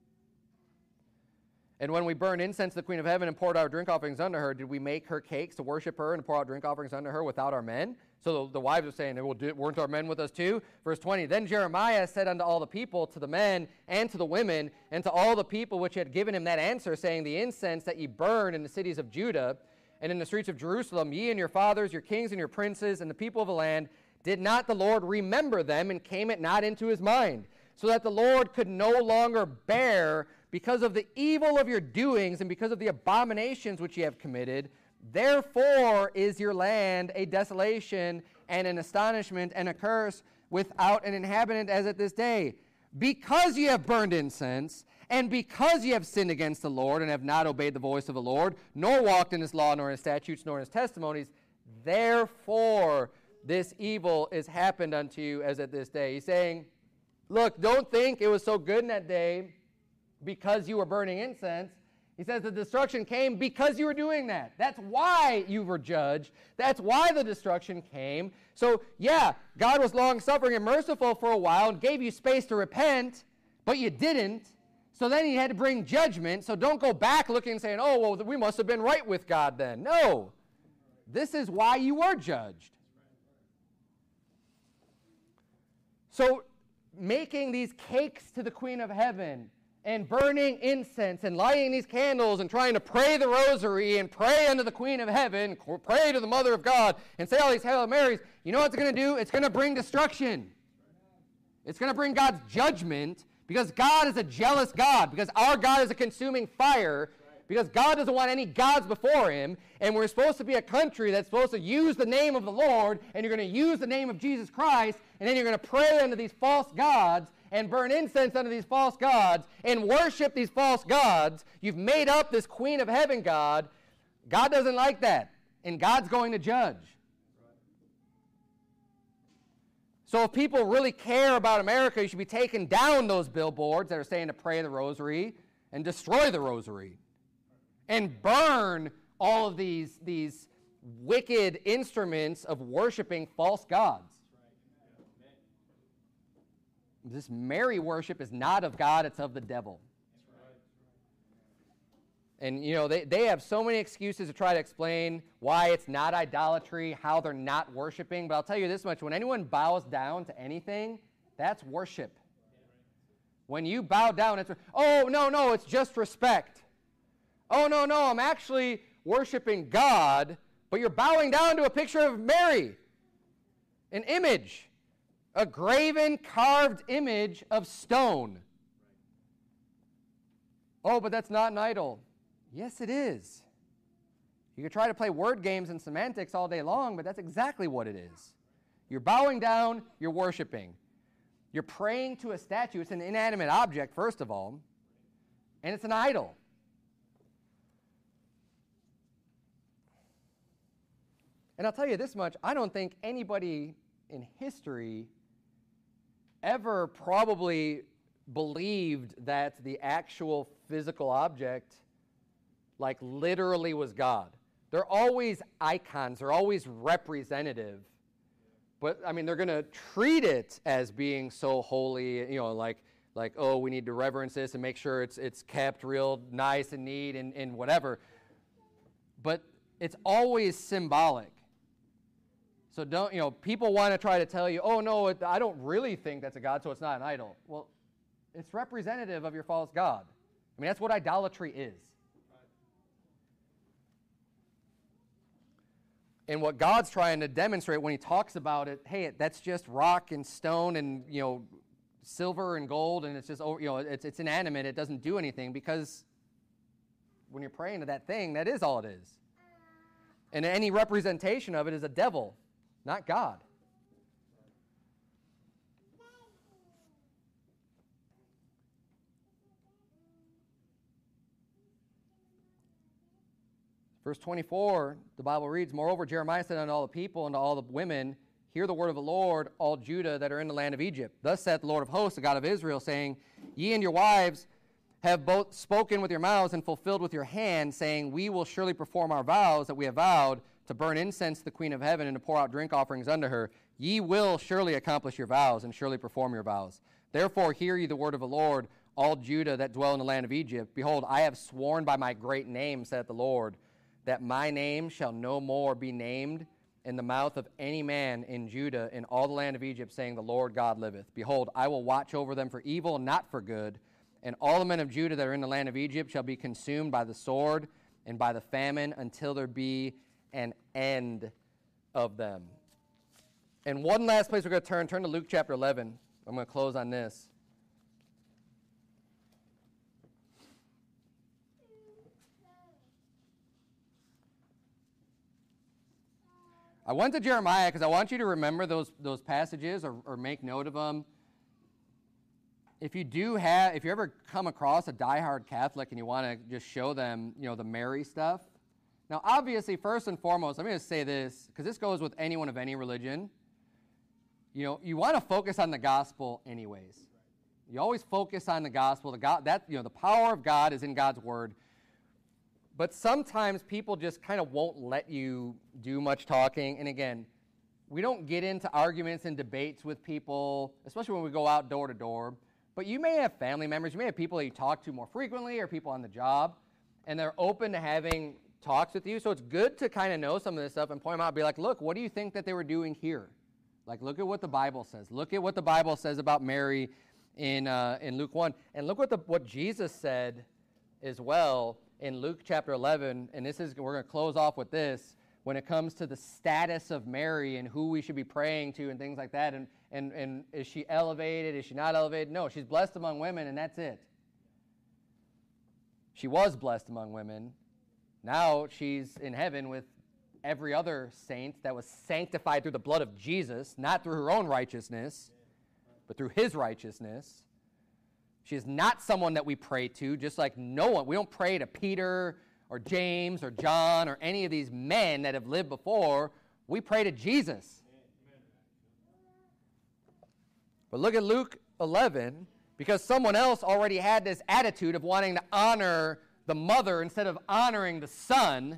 and when we burned incense to the Queen of Heaven and poured out drink offerings unto her, did we make her cakes to worship her and pour out drink offerings unto her without our men? So the, the wives are saying, well, do, weren't our men with us too? Verse twenty, then Jeremiah said unto all the people, to the men and to the women, and to all the people which had given him that answer, saying, the incense that ye burn in the cities of Judah and in the streets of Jerusalem, ye and your fathers, your kings and your princes, and the people of the land, did not the Lord remember them, and came it not into his mind? So that the Lord could no longer bear, because of the evil of your doings and because of the abominations which ye have committed. Therefore is your land a desolation and an astonishment and a curse, without an inhabitant as at this day. Because ye have burned incense, and because ye have sinned against the Lord, and have not obeyed the voice of the Lord, nor walked in his law, nor in his statutes, nor in his testimonies, therefore this evil is happened unto you as at this day. He's saying, look, don't think it was so good in that day because you were burning incense. He says the destruction came because you were doing that. That's why you were judged. That's why the destruction came. So, yeah, God was long-suffering and merciful for a while and gave you space to repent, but you didn't. So then he had to bring judgment. So don't go back looking and saying, oh, well, we must have been right with God then. No. This is why you were judged. So making these cakes to the Queen of Heaven and burning incense and lighting these candles and trying to pray the rosary and pray unto the Queen of Heaven, pray to the Mother of God, and say all these Hail Marys, you know what it's going to do? It's going to bring destruction. It's going to bring God's judgment because God is a jealous God, because our God is a consuming fire, because God doesn't want any gods before him, and we're supposed to be a country that's supposed to use the name of the Lord, and you're going to use the name of Jesus Christ, and then you're going to pray unto these false gods, and burn incense unto these false gods, and worship these false gods. You've made up this Queen of Heaven God. God doesn't like that, and God's going to judge. So if people really care about America, you should be taking down those billboards that are saying to pray the rosary and destroy the rosary and burn all of these, these wicked instruments of worshiping false gods. This Mary worship is not of God, it's of the devil. And, you know, they, they have so many excuses to try to explain why it's not idolatry, how they're not worshiping. But I'll tell you this much, when anyone bows down to anything, that's worship. When you bow down, it's, oh, no, no, it's just respect. Oh, no, no, I'm actually worshiping God, but you're bowing down to a picture of Mary, an image. A graven, carved image of stone. Oh, but that's not an idol. Yes, it is. You can try to play word games and semantics all day long, but that's exactly what it is. You're bowing down, you're worshiping. You're praying to a statue. It's an inanimate object, first of all, and it's an idol. And I'll tell you this much, I don't think anybody in history ever probably believed that the actual physical object, like, literally was God. They're always icons. They're always representative. But, I mean, they're going to treat it as being so holy, you know, like, like oh, we need to reverence this and make sure it's, it's kept real nice and neat and, and whatever. But it's always symbolic. So don't, you know, people want to try to tell you, oh, no, it, I don't really think that's a god, so it's not an idol. Well, it's representative of your false god. I mean, that's what idolatry is. And what God's trying to demonstrate when he talks about it, hey, that's just rock and stone and, you know, silver and gold, and it's just, you know, it's, it's inanimate. It doesn't do anything, because when you're praying to that thing, that is all it is. And any representation of it is a devil, not God. Verse twenty-four, the Bible reads, Moreover, Jeremiah said unto all the people and to all the women, Hear the word of the Lord, all Judah that are in the land of Egypt. Thus saith the Lord of hosts, the God of Israel, saying, Ye and your wives have both spoken with your mouths and fulfilled with your hand, saying, We will surely perform our vows that we have vowed, to burn incense to the Queen of Heaven and to pour out drink offerings unto her. Ye will surely accomplish your vows and surely perform your vows. Therefore hear ye the word of the Lord, all Judah that dwell in the land of Egypt. Behold, I have sworn by my great name, saith the Lord, that my name shall no more be named in the mouth of any man in Judah in all the land of Egypt, saying, The Lord God liveth. Behold, I will watch over them for evil and not for good, and all the men of Judah that are in the land of Egypt shall be consumed by the sword and by the famine until there be an end of them. And one last place we're going to turn, turn to Luke chapter eleven. I'm going to close on this. I went to Jeremiah because I want you to remember those, those passages or, or make note of them. If you do have, if you ever come across a diehard Catholic and you want to just show them, you know, the Mary stuff. Now, obviously, first and foremost, I'm going to say this, because this goes with anyone of any religion. You know, you want to focus on the gospel anyways. You always focus on the gospel. The God, that, you know, the power of God is in God's word. But sometimes people just kind of won't let you do much talking. And again, we don't get into arguments and debates with people, especially when we go out door to door. But you may have family members, you may have people that you talk to more frequently or people on the job, and they're open to having talks with you. So it's good to kind of know some of this stuff and point them out. Be like, look, what do you think that they were doing here? Like, look at what the Bible says. Look at what the Bible says about Mary in uh, in Luke one. And look what the what Jesus said as well in Luke chapter eleven. And this is, we're going to close off with this. When it comes to the status of Mary and who we should be praying to and things like that, and, and, and is she elevated, is she not elevated? No, she's blessed among women, and that's it. She was blessed among women. Now she's in heaven with every other saint that was sanctified through the blood of Jesus, not through her own righteousness, but through his righteousness. She is not someone that we pray to, just like no one. We don't pray to Peter or James or John or any of these men that have lived before. We pray to Jesus. But look at Luke eleven, because someone else already had this attitude of wanting to honor the mother instead of honoring the son.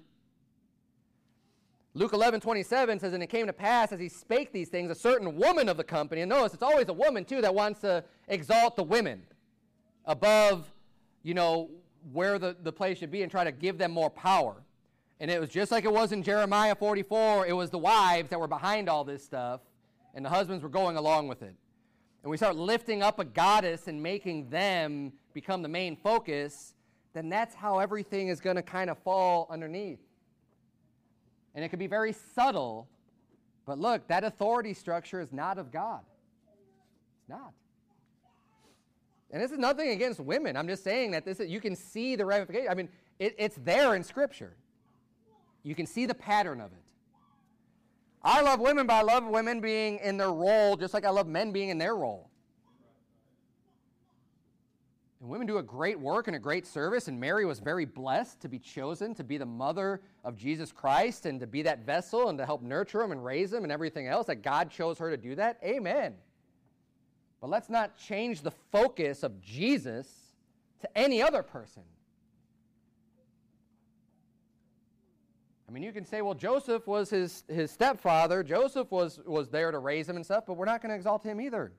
Luke eleven twenty-seven says, and it came to pass as he spake these things, a certain woman of the company, and notice it's always a woman too that wants to exalt the women above, you know, where the, the place should be and try to give them more power. And it was just like it was in Jeremiah forty-four. It was the wives that were behind all this stuff, and the husbands were going along with it. And we start lifting up a goddess and making them become the main focus, then that's how everything is going to kind of fall underneath. And it can be very subtle, but look, that authority structure is not of God. It's not. And this is nothing against women. I'm just saying that this is, you can see the ramification. I mean, it, it's there in Scripture. You can see the pattern of it. I love women, but I love women being in their role just like I love men being in their role. And women do a great work and a great service, and Mary was very blessed to be chosen to be the mother of Jesus Christ and to be that vessel and to help nurture him and raise him and everything else, that God chose her to do that. Amen. But let's not change the focus of Jesus to any other person. I mean, you can say, well, Joseph was his, his stepfather. Joseph was, was there to raise him and stuff, but we're not going to exalt him either.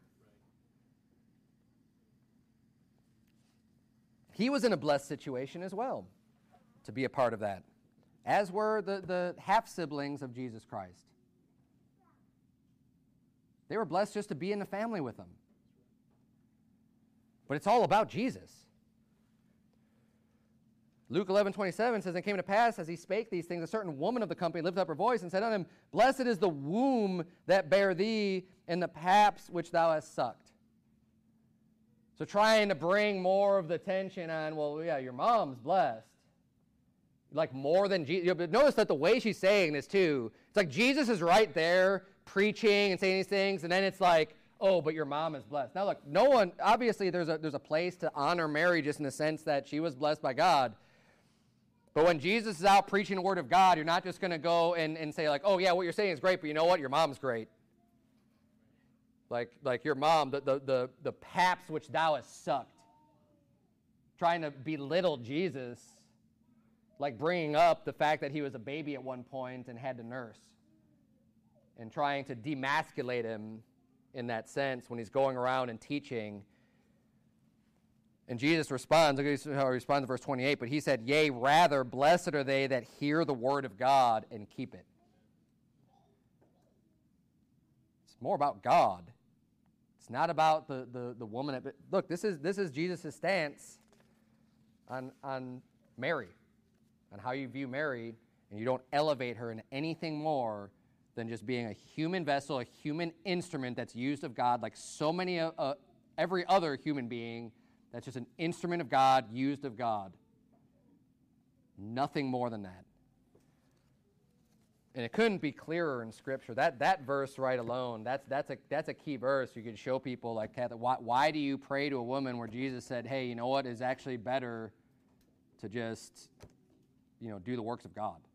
He was in a blessed situation as well to be a part of that, as were the, the half-siblings of Jesus Christ. They were blessed just to be in the family with him. But it's all about Jesus. Luke eleven twenty-seven says, and it came to pass, as he spake these things, a certain woman of the company lifted up her voice and said unto him, Blessed is the womb that bare thee, and the paps which thou hast sucked. So trying to bring more of the attention on, well, yeah, your mom's blessed. Like more than Jesus. But notice that the way she's saying this too, it's like Jesus is right there preaching and saying these things, and then it's like, oh, but your mom is blessed. Now look, no one, obviously there's a, there's a place to honor Mary just in the sense that she was blessed by God. But when Jesus is out preaching the word of God, you're not just going to go and, and say like, oh yeah, what you're saying is great, but you know what? Your mom's great. Like, like your mom, the, the, the, the paps which thou hast sucked. Trying to belittle Jesus, like bringing up the fact that he was a baby at one point and had to nurse. And trying to demasculate him in that sense when he's going around and teaching. And Jesus responds, look at how he responds in verse twenty-eight, but he said, Yea, rather, blessed are they that hear the word of God and keep it. It's more about God. It's not about the, the, the woman. At, look, this is this is Jesus' stance on, on Mary, on how you view Mary, and you don't elevate her in anything more than just being a human vessel, a human instrument that's used of God, like so many, uh, uh, every other human being, that's just an instrument of God, used of God. Nothing more than that. And it couldn't be clearer in Scripture. That that verse right alone, that's that's a that's a key verse. You could show people like, why, why do you pray to a woman where Jesus said, hey, you know what, it's actually better to just, you know, do the works of God.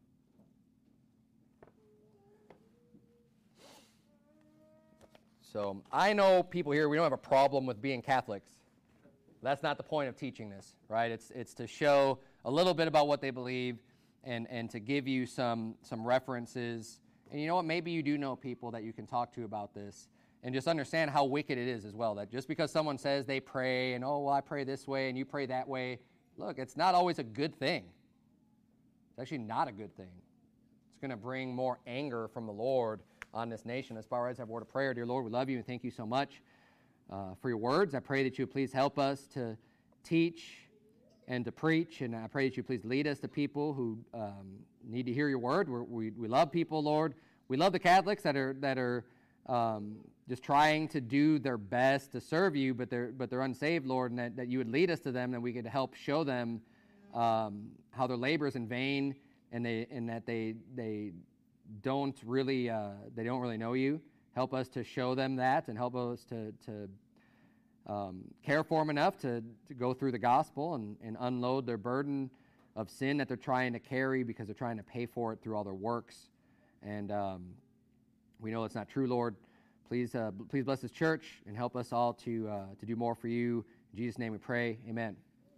So I know people here, we don't have a problem with being Catholics. That's not the point of teaching this, right? It's it's to show a little bit about what they believe and, and to give you some some references. And you know what? Maybe you do know people that you can talk to about this and just understand how wicked it is as well. That just because someone says they pray and, oh, well, I pray this way and you pray that way, look, it's not always a good thing. It's actually not a good thing. It's going to bring more anger from the Lord on this nation. As far as I have a word of prayer, dear Lord, we love you and thank you so much uh, for your words. I pray that you would please help us to teach and to preach, and I pray that you please lead us to people who um, need to hear your word. We're, we we love people, Lord. We love the Catholics that are that are um, just trying to do their best to serve you, but they're but they're unsaved, Lord, and that, that you would lead us to them, and we could help show them um, how their labor is in vain, and they and that they they don't really uh, they don't really know you. Help us to show them that, and help us to to um, care for them enough to, to go through the gospel and, and unload their burden of sin that they're trying to carry because they're trying to pay for it through all their works. And um, we know it's not true, Lord. Please, uh, please bless this church and help us all to uh, to do more for you. In Jesus' name we pray. Amen. Amen.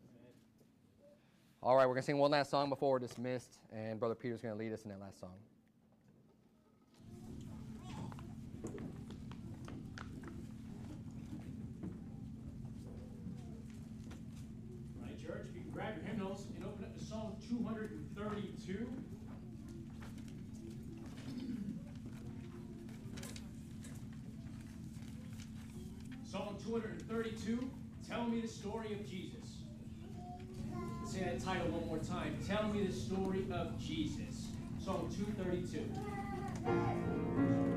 All right, we're going to sing one last song before we're dismissed, and Brother Peter's going to lead us in that last song. Church, if you can grab your hymnals and open up to Psalm two thirty-two. Psalm two thirty-two, Tell Me the Story of Jesus. Let's say that title one more time. Tell Me the Story of Jesus. Psalm two thirty-two.